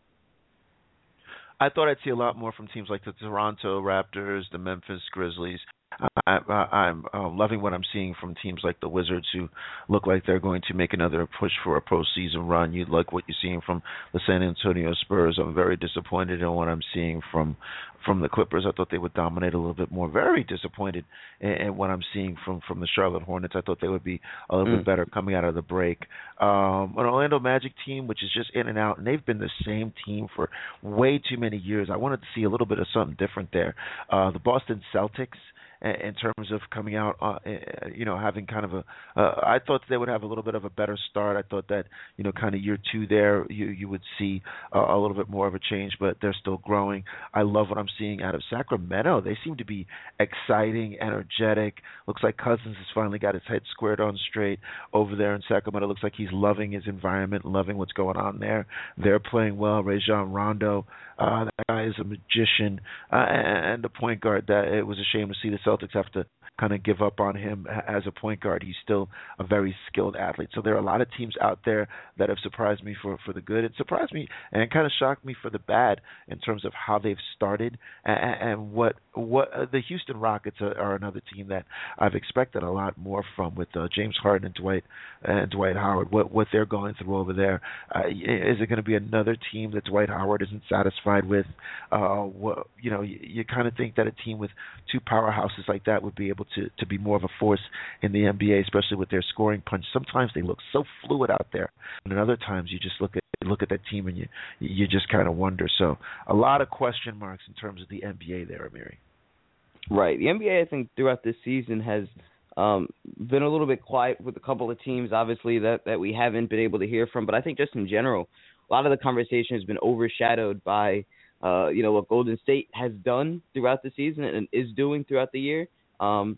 I thought I'd see a lot more from teams like the Toronto Raptors, the Memphis Grizzlies. I, I, I'm uh, loving what I'm seeing from teams like the Wizards, who look like they're going to make another push for a postseason run. You like what you're seeing from the San Antonio Spurs. I'm very disappointed in what I'm seeing from from the Clippers. I thought they would dominate a little bit more. Very disappointed in, in what I'm seeing from, from the Charlotte Hornets. I thought they would be a little mm. bit better coming out of the break. Um, an Orlando Magic team, which is just in and out, and they've been the same team for way too many years. I wanted to see a little bit of something different there. Uh, the Boston Celtics, in terms of coming out, uh, you know, having kind of a, uh, I thought they would have a little bit of a better start. I thought that, you know, kind of year two there, you you would see uh, a little bit more of a change, but they're still growing. I love what I'm seeing out of Sacramento. They seem to be exciting, energetic. Looks like Cousins has finally got his head squared on straight over there in Sacramento. Looks like he's loving his environment, loving what's going on there. They're playing well. Rajon Rondo, uh, that guy is a magician, uh, and the point guard. That it was a shame to see the Celtics have to kind of give up on him as a point guard. He's still a very skilled athlete. So there are a lot of teams out there that have surprised me for, for the good. It surprised me and kind of shocked me for the bad in terms of how they've started, and, and what what uh, the Houston Rockets are, are another team that I've expected a lot more from, with uh, James Harden and Dwight and Dwight Howard. What what they're going through over there. Uh, is it going to be another team that Dwight Howard isn't satisfied with? Uh, what, you know, you, you kind of think that a team with two powerhouses like that would be able to, to be more of a force in the N B A, especially with their scoring punch. Sometimes they look so fluid out there, and other times you just look at look at that team and you you just kind of wonder. So a lot of question marks in terms of the N B A there, Amiri. Right. The N B A, I think, throughout this season has um, been a little bit quiet with a couple of teams, obviously, that, that we haven't been able to hear from. But I think just in general, a lot of the conversation has been overshadowed by Uh, you know, what Golden State has done throughout the season and is doing throughout the year. Um,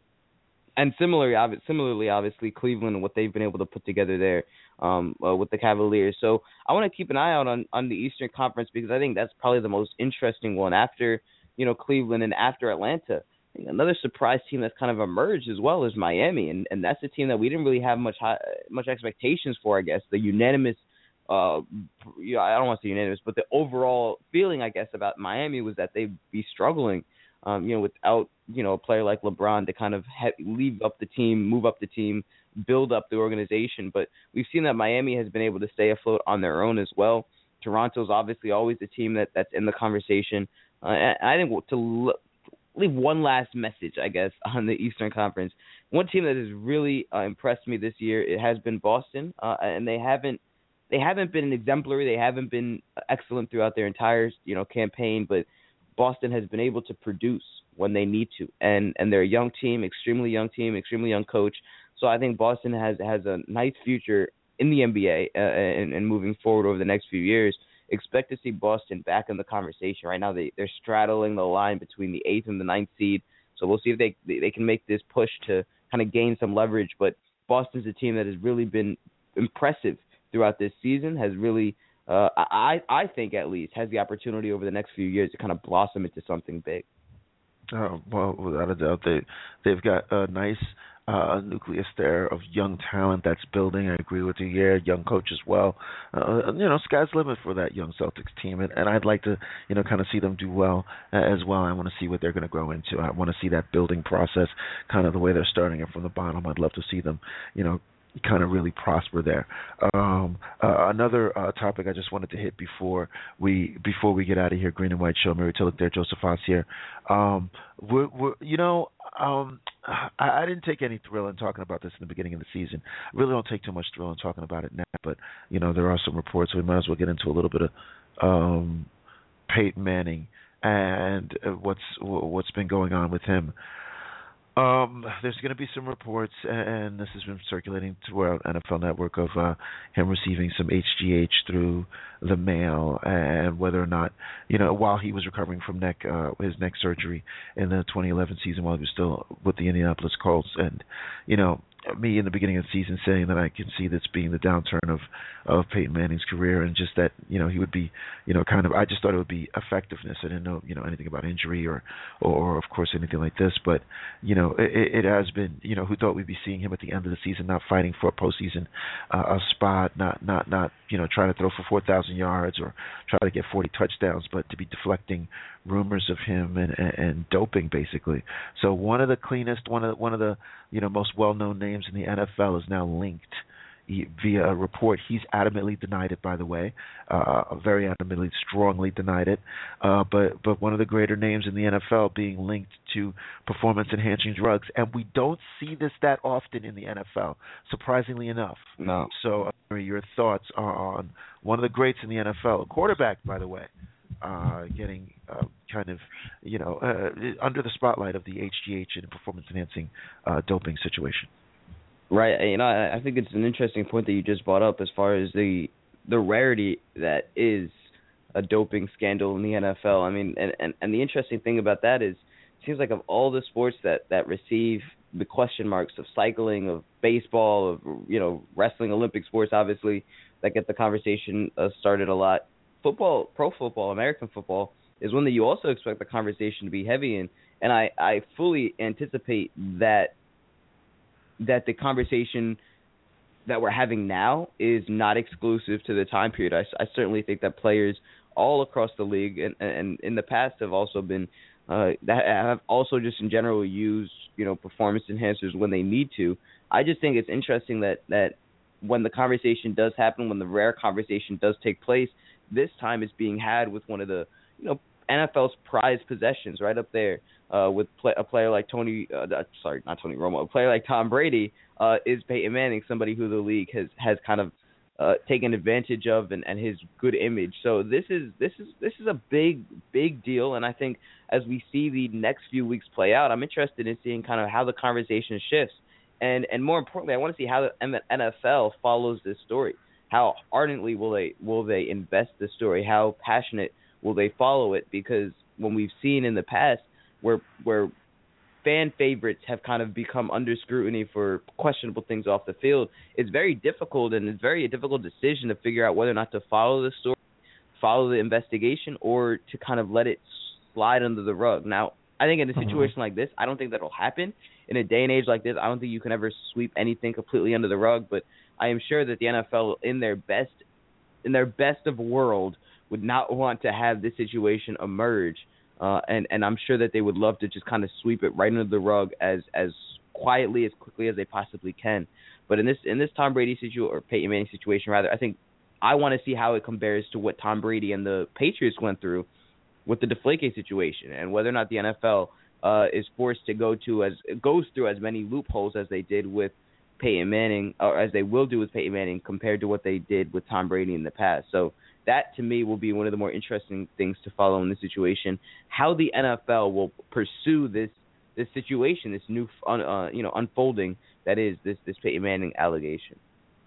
and similarly, similarly, obviously, Cleveland and what they've been able to put together there um, uh, with the Cavaliers. So I want to keep an eye out on, on the Eastern Conference, because I think that's probably the most interesting one after, you know, Cleveland and after Atlanta. I think another surprise team that's kind of emerged as well is Miami, and, and that's a team that we didn't really have much high, much expectations for, I guess. The unanimous Uh, you know, I don't want to say unanimous, but the overall feeling, I guess, about Miami was that they'd be struggling, um, you know, without, you know, a player like LeBron to kind of he- lead up the team, move up the team, build up the organization. But we've seen that Miami has been able to stay afloat on their own as well. Toronto's obviously always a team that, that's in the conversation. Uh, and I think to leave one last message, I guess, on the Eastern Conference. One team that has really uh, impressed me this year, it has been Boston, uh, and they haven't they haven't been exemplary. They haven't been excellent throughout their entire you know campaign, but Boston has been able to produce when they need to, and and they're a young team, extremely young team, extremely young coach. So I think Boston has has a nice future in the N B A uh, and, and moving forward over the next few years. Expect to see Boston back in the conversation. Right now, they, they're straddling the line between the eighth and the ninth seed. So we'll see if they they can make this push to kind of gain some leverage. But Boston's a team that has really been impressive throughout this season, has really, uh, I, I think at least, has the opportunity over the next few years to kind of blossom into something big. Oh, well, without a doubt, they, they've got a nice uh, nucleus there of young talent that's building. I agree with you. Yeah, young coach as well. Uh, you know, sky's the limit for that young Celtics team, and, and I'd like to, you know, kind of see them do well uh, as well. I want to see what they're going to grow into. I want to see that building process, kind of the way they're starting it from the bottom. I'd love to see them, you know, kind of really prosper there. Um, uh, another uh, topic I just wanted to hit before we before we get out of here. Green and White Show. Mary Tillich there, Joseph Foss here. Um, we're, we're, you know, um, I, I didn't take any thrill in talking about this in the beginning of the season. I really don't take too much thrill in talking about it now. But you know, there are some reports. So we might as well get into a little bit of um, Peyton Manning and uh, what's what's been going on with him. Um, there's going to be some reports, and this has been circulating throughout N F L Network, of uh, him receiving some H G H through the mail, and whether or not, you know, while he was recovering from neck uh, his neck surgery in the twenty eleven season, while he was still with the Indianapolis Colts, and you know, me in the beginning of the season saying that I can see this being the downturn of, of Peyton Manning's career, and just that, you know, he would be, you know, kind of, I just thought it would be effectiveness. I didn't know, you know, anything about injury or, or, or of course, anything like this, but, you know, it, it has been, you know, who thought we'd be seeing him at the end of the season, not fighting for a postseason uh, a spot, not, not, not, you know, trying to throw for four thousand yards or try to get forty touchdowns, but to be deflecting rumors of him and, and, and doping, basically. So one of the cleanest, one of the, one of the, you know, most well-known names in the N F L is now linked via a report. He's adamantly denied it, by the way, uh, very adamantly, strongly denied it. Uh, but but one of the greater names in the N F L being linked to performance-enhancing drugs, and we don't see this that often in the N F L, surprisingly enough. No. So, uh, your thoughts are on one of the greats in the N F L, a quarterback, by the way, uh, getting uh, kind of, you know, uh, under the spotlight of the H G H and performance-enhancing uh, doping situation. Right. You know, I think it's an interesting point that you just brought up as far as the the rarity that is a doping scandal in the N F L. I mean, and, and, and the interesting thing about that is it seems like of all the sports that, that receive the question marks of cycling, of baseball, of, you know, wrestling, Olympic sports, obviously, that get the conversation uh, started a lot, football, pro football, American football, is one that you also expect the conversation to be heavy in. And I, I fully anticipate that that the conversation that we're having now is not exclusive to the time period. I, I certainly think that players all across the league and, and in the past have also been uh, that have also just in general used, you know, performance enhancers when they need to. I just think it's interesting that, that when the conversation does happen, when the rare conversation does take place, this time it's being had with one of the, you know, N F L's prized possessions right up there. Uh, with play, a player like Tony, uh, sorry, not Tony Romo, a player like Tom Brady uh, is Peyton Manning, somebody who the league has, has kind of uh, taken advantage of and, and his good image. So this is this is this is a big big deal, and I think as we see the next few weeks play out, I'm interested in seeing kind of how the conversation shifts, and and more importantly, I want to see how the N F L follows this story. How ardently will they will they invest the story? How passionate will they follow it? Because when we've seen in the past, where where fan favorites have kind of become under scrutiny for questionable things off the field, it's very difficult, and it's very a difficult decision to figure out whether or not to follow the story, follow the investigation, or to kind of let it slide under the rug. Now, I think in a situation mm-hmm. like this, I don't think that'll happen. In a day and age like this, I don't think you can ever sweep anything completely under the rug, but I am sure that the N F L, in their best in their best of world, would not want to have this situation emerge. Uh, and, and I'm sure that they would love to just kind of sweep it right under the rug as as quietly, as quickly as they possibly can. But in this in this Tom Brady situation, or Peyton Manning situation rather, I think I want to see how it compares to what Tom Brady and the Patriots went through with the Deflategate situation, and whether or not the N F L uh, is forced to go to as goes through as many loopholes as they did with Peyton Manning, or as they will do with Peyton Manning, compared to what they did with Tom Brady in the past. So that, to me, will be one of the more interesting things to follow in this situation. How the N F L will pursue this this situation, this new uh, you know unfolding that is this this Peyton Manning allegation.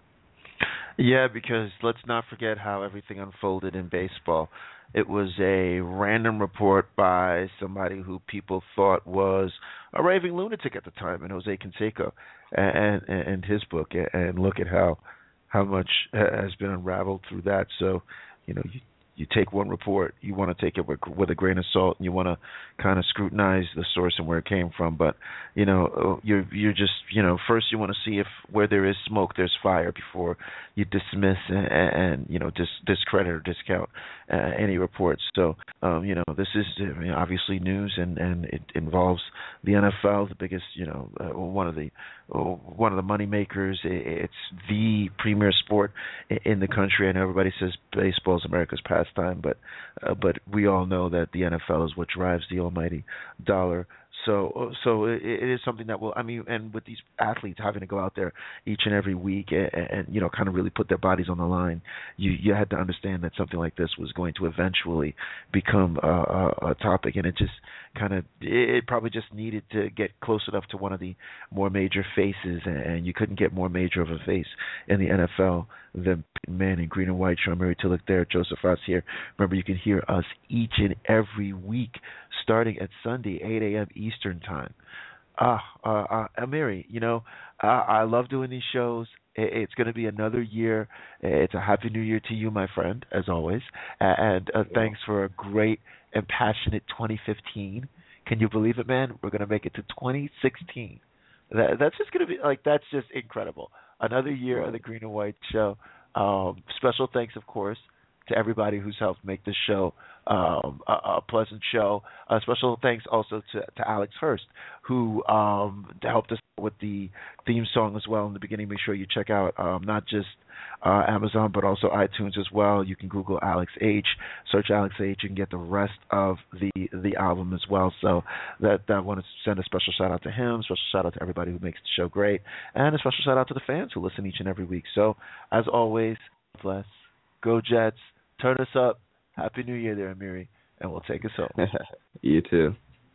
Yeah, because let's not forget how everything unfolded in baseball. It was a random report by somebody who people thought was a raving lunatic at the time, and Jose Canseco, and, and and his book. And look at how how much has been unraveled through that. So, you know, you, you take one report, you want to take it with, with a grain of salt, and you want to kind of scrutinize the source and where it came from. But, you know, you're you're just, you know, first you want to see if where there is smoke, there's fire before you dismiss and, and you know, dis, discredit or discount uh, any reports. So, um, you know, this is I mean, obviously news, and, and it involves the N F L, the biggest, you know, uh, one of the uh, one of the money makers. It's the premier sport in the country, and everybody says baseball is America's pastime, but uh, but we all know that the N F L is what drives the almighty dollar. So, so it, it is something that will. I mean, and with these athletes having to go out there each and every week, and, and you know, kind of really put their bodies on the line, you you had to understand that something like this was going to eventually become a, a, a topic, and it just kind of it probably just needed to get close enough to one of the more major faces, and, and you couldn't get more major of a face in the N F L than Manning, Green and White. Sean Murray Tillich there, Joseph Ross here. Remember, you can hear us each and every week, starting at Sunday, eight a.m. Eastern Time. Ah, uh, uh, Amiri, you know, uh, I love doing these shows. It's going to be another year. It's a happy new year to you, my friend, as always. And uh, thanks for a great and passionate twenty fifteen. Can you believe it, man? We're going to make it to twenty sixteen. That, that's just going to be, like, that's just incredible. Another year of the Green and White Show. Um, special thanks, of course, to everybody who's helped make this show um, a, a pleasant show. Uh, special thanks also to, to Alex Hurst, who um, helped us with the theme song as well in the beginning. Make sure you check out um, not just uh, Amazon, but also iTunes as well. You can Google Alex H, search Alex H, and get the rest of the the album as well. So that, that I want to send a special shout out to him, special shout out to everybody who makes the show great, and a special shout out to the fans who listen each and every week. So as always, bless, go Jets, turn us up. Happy New Year there, Amiri, and we'll take us home. You too.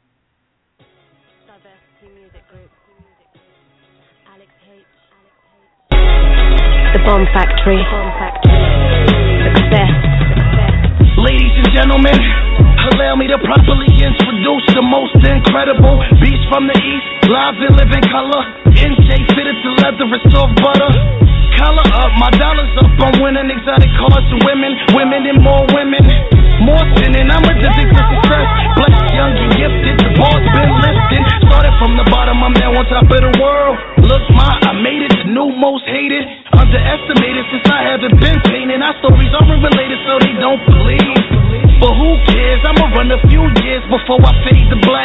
The Bomb Factory. Bomb Factory. Success. Ladies and gentlemen, allow me to properly introduce the most incredible beast from the east, live and living color. N J fitted to leather and soft butter. Collar up, my dollars up, I'm winning exotic cars and women, women and more women. More sinning, I'm addicted to success. Blessed, young and gifted, the ball's been lifted. Started from the bottom, I'm now on top of the world. Look, ma, I made it, the new most hated. Underestimated since I haven't been painted. Our stories aren't related, so they don't believe. But who cares, I'ma run a few years before I fade the black.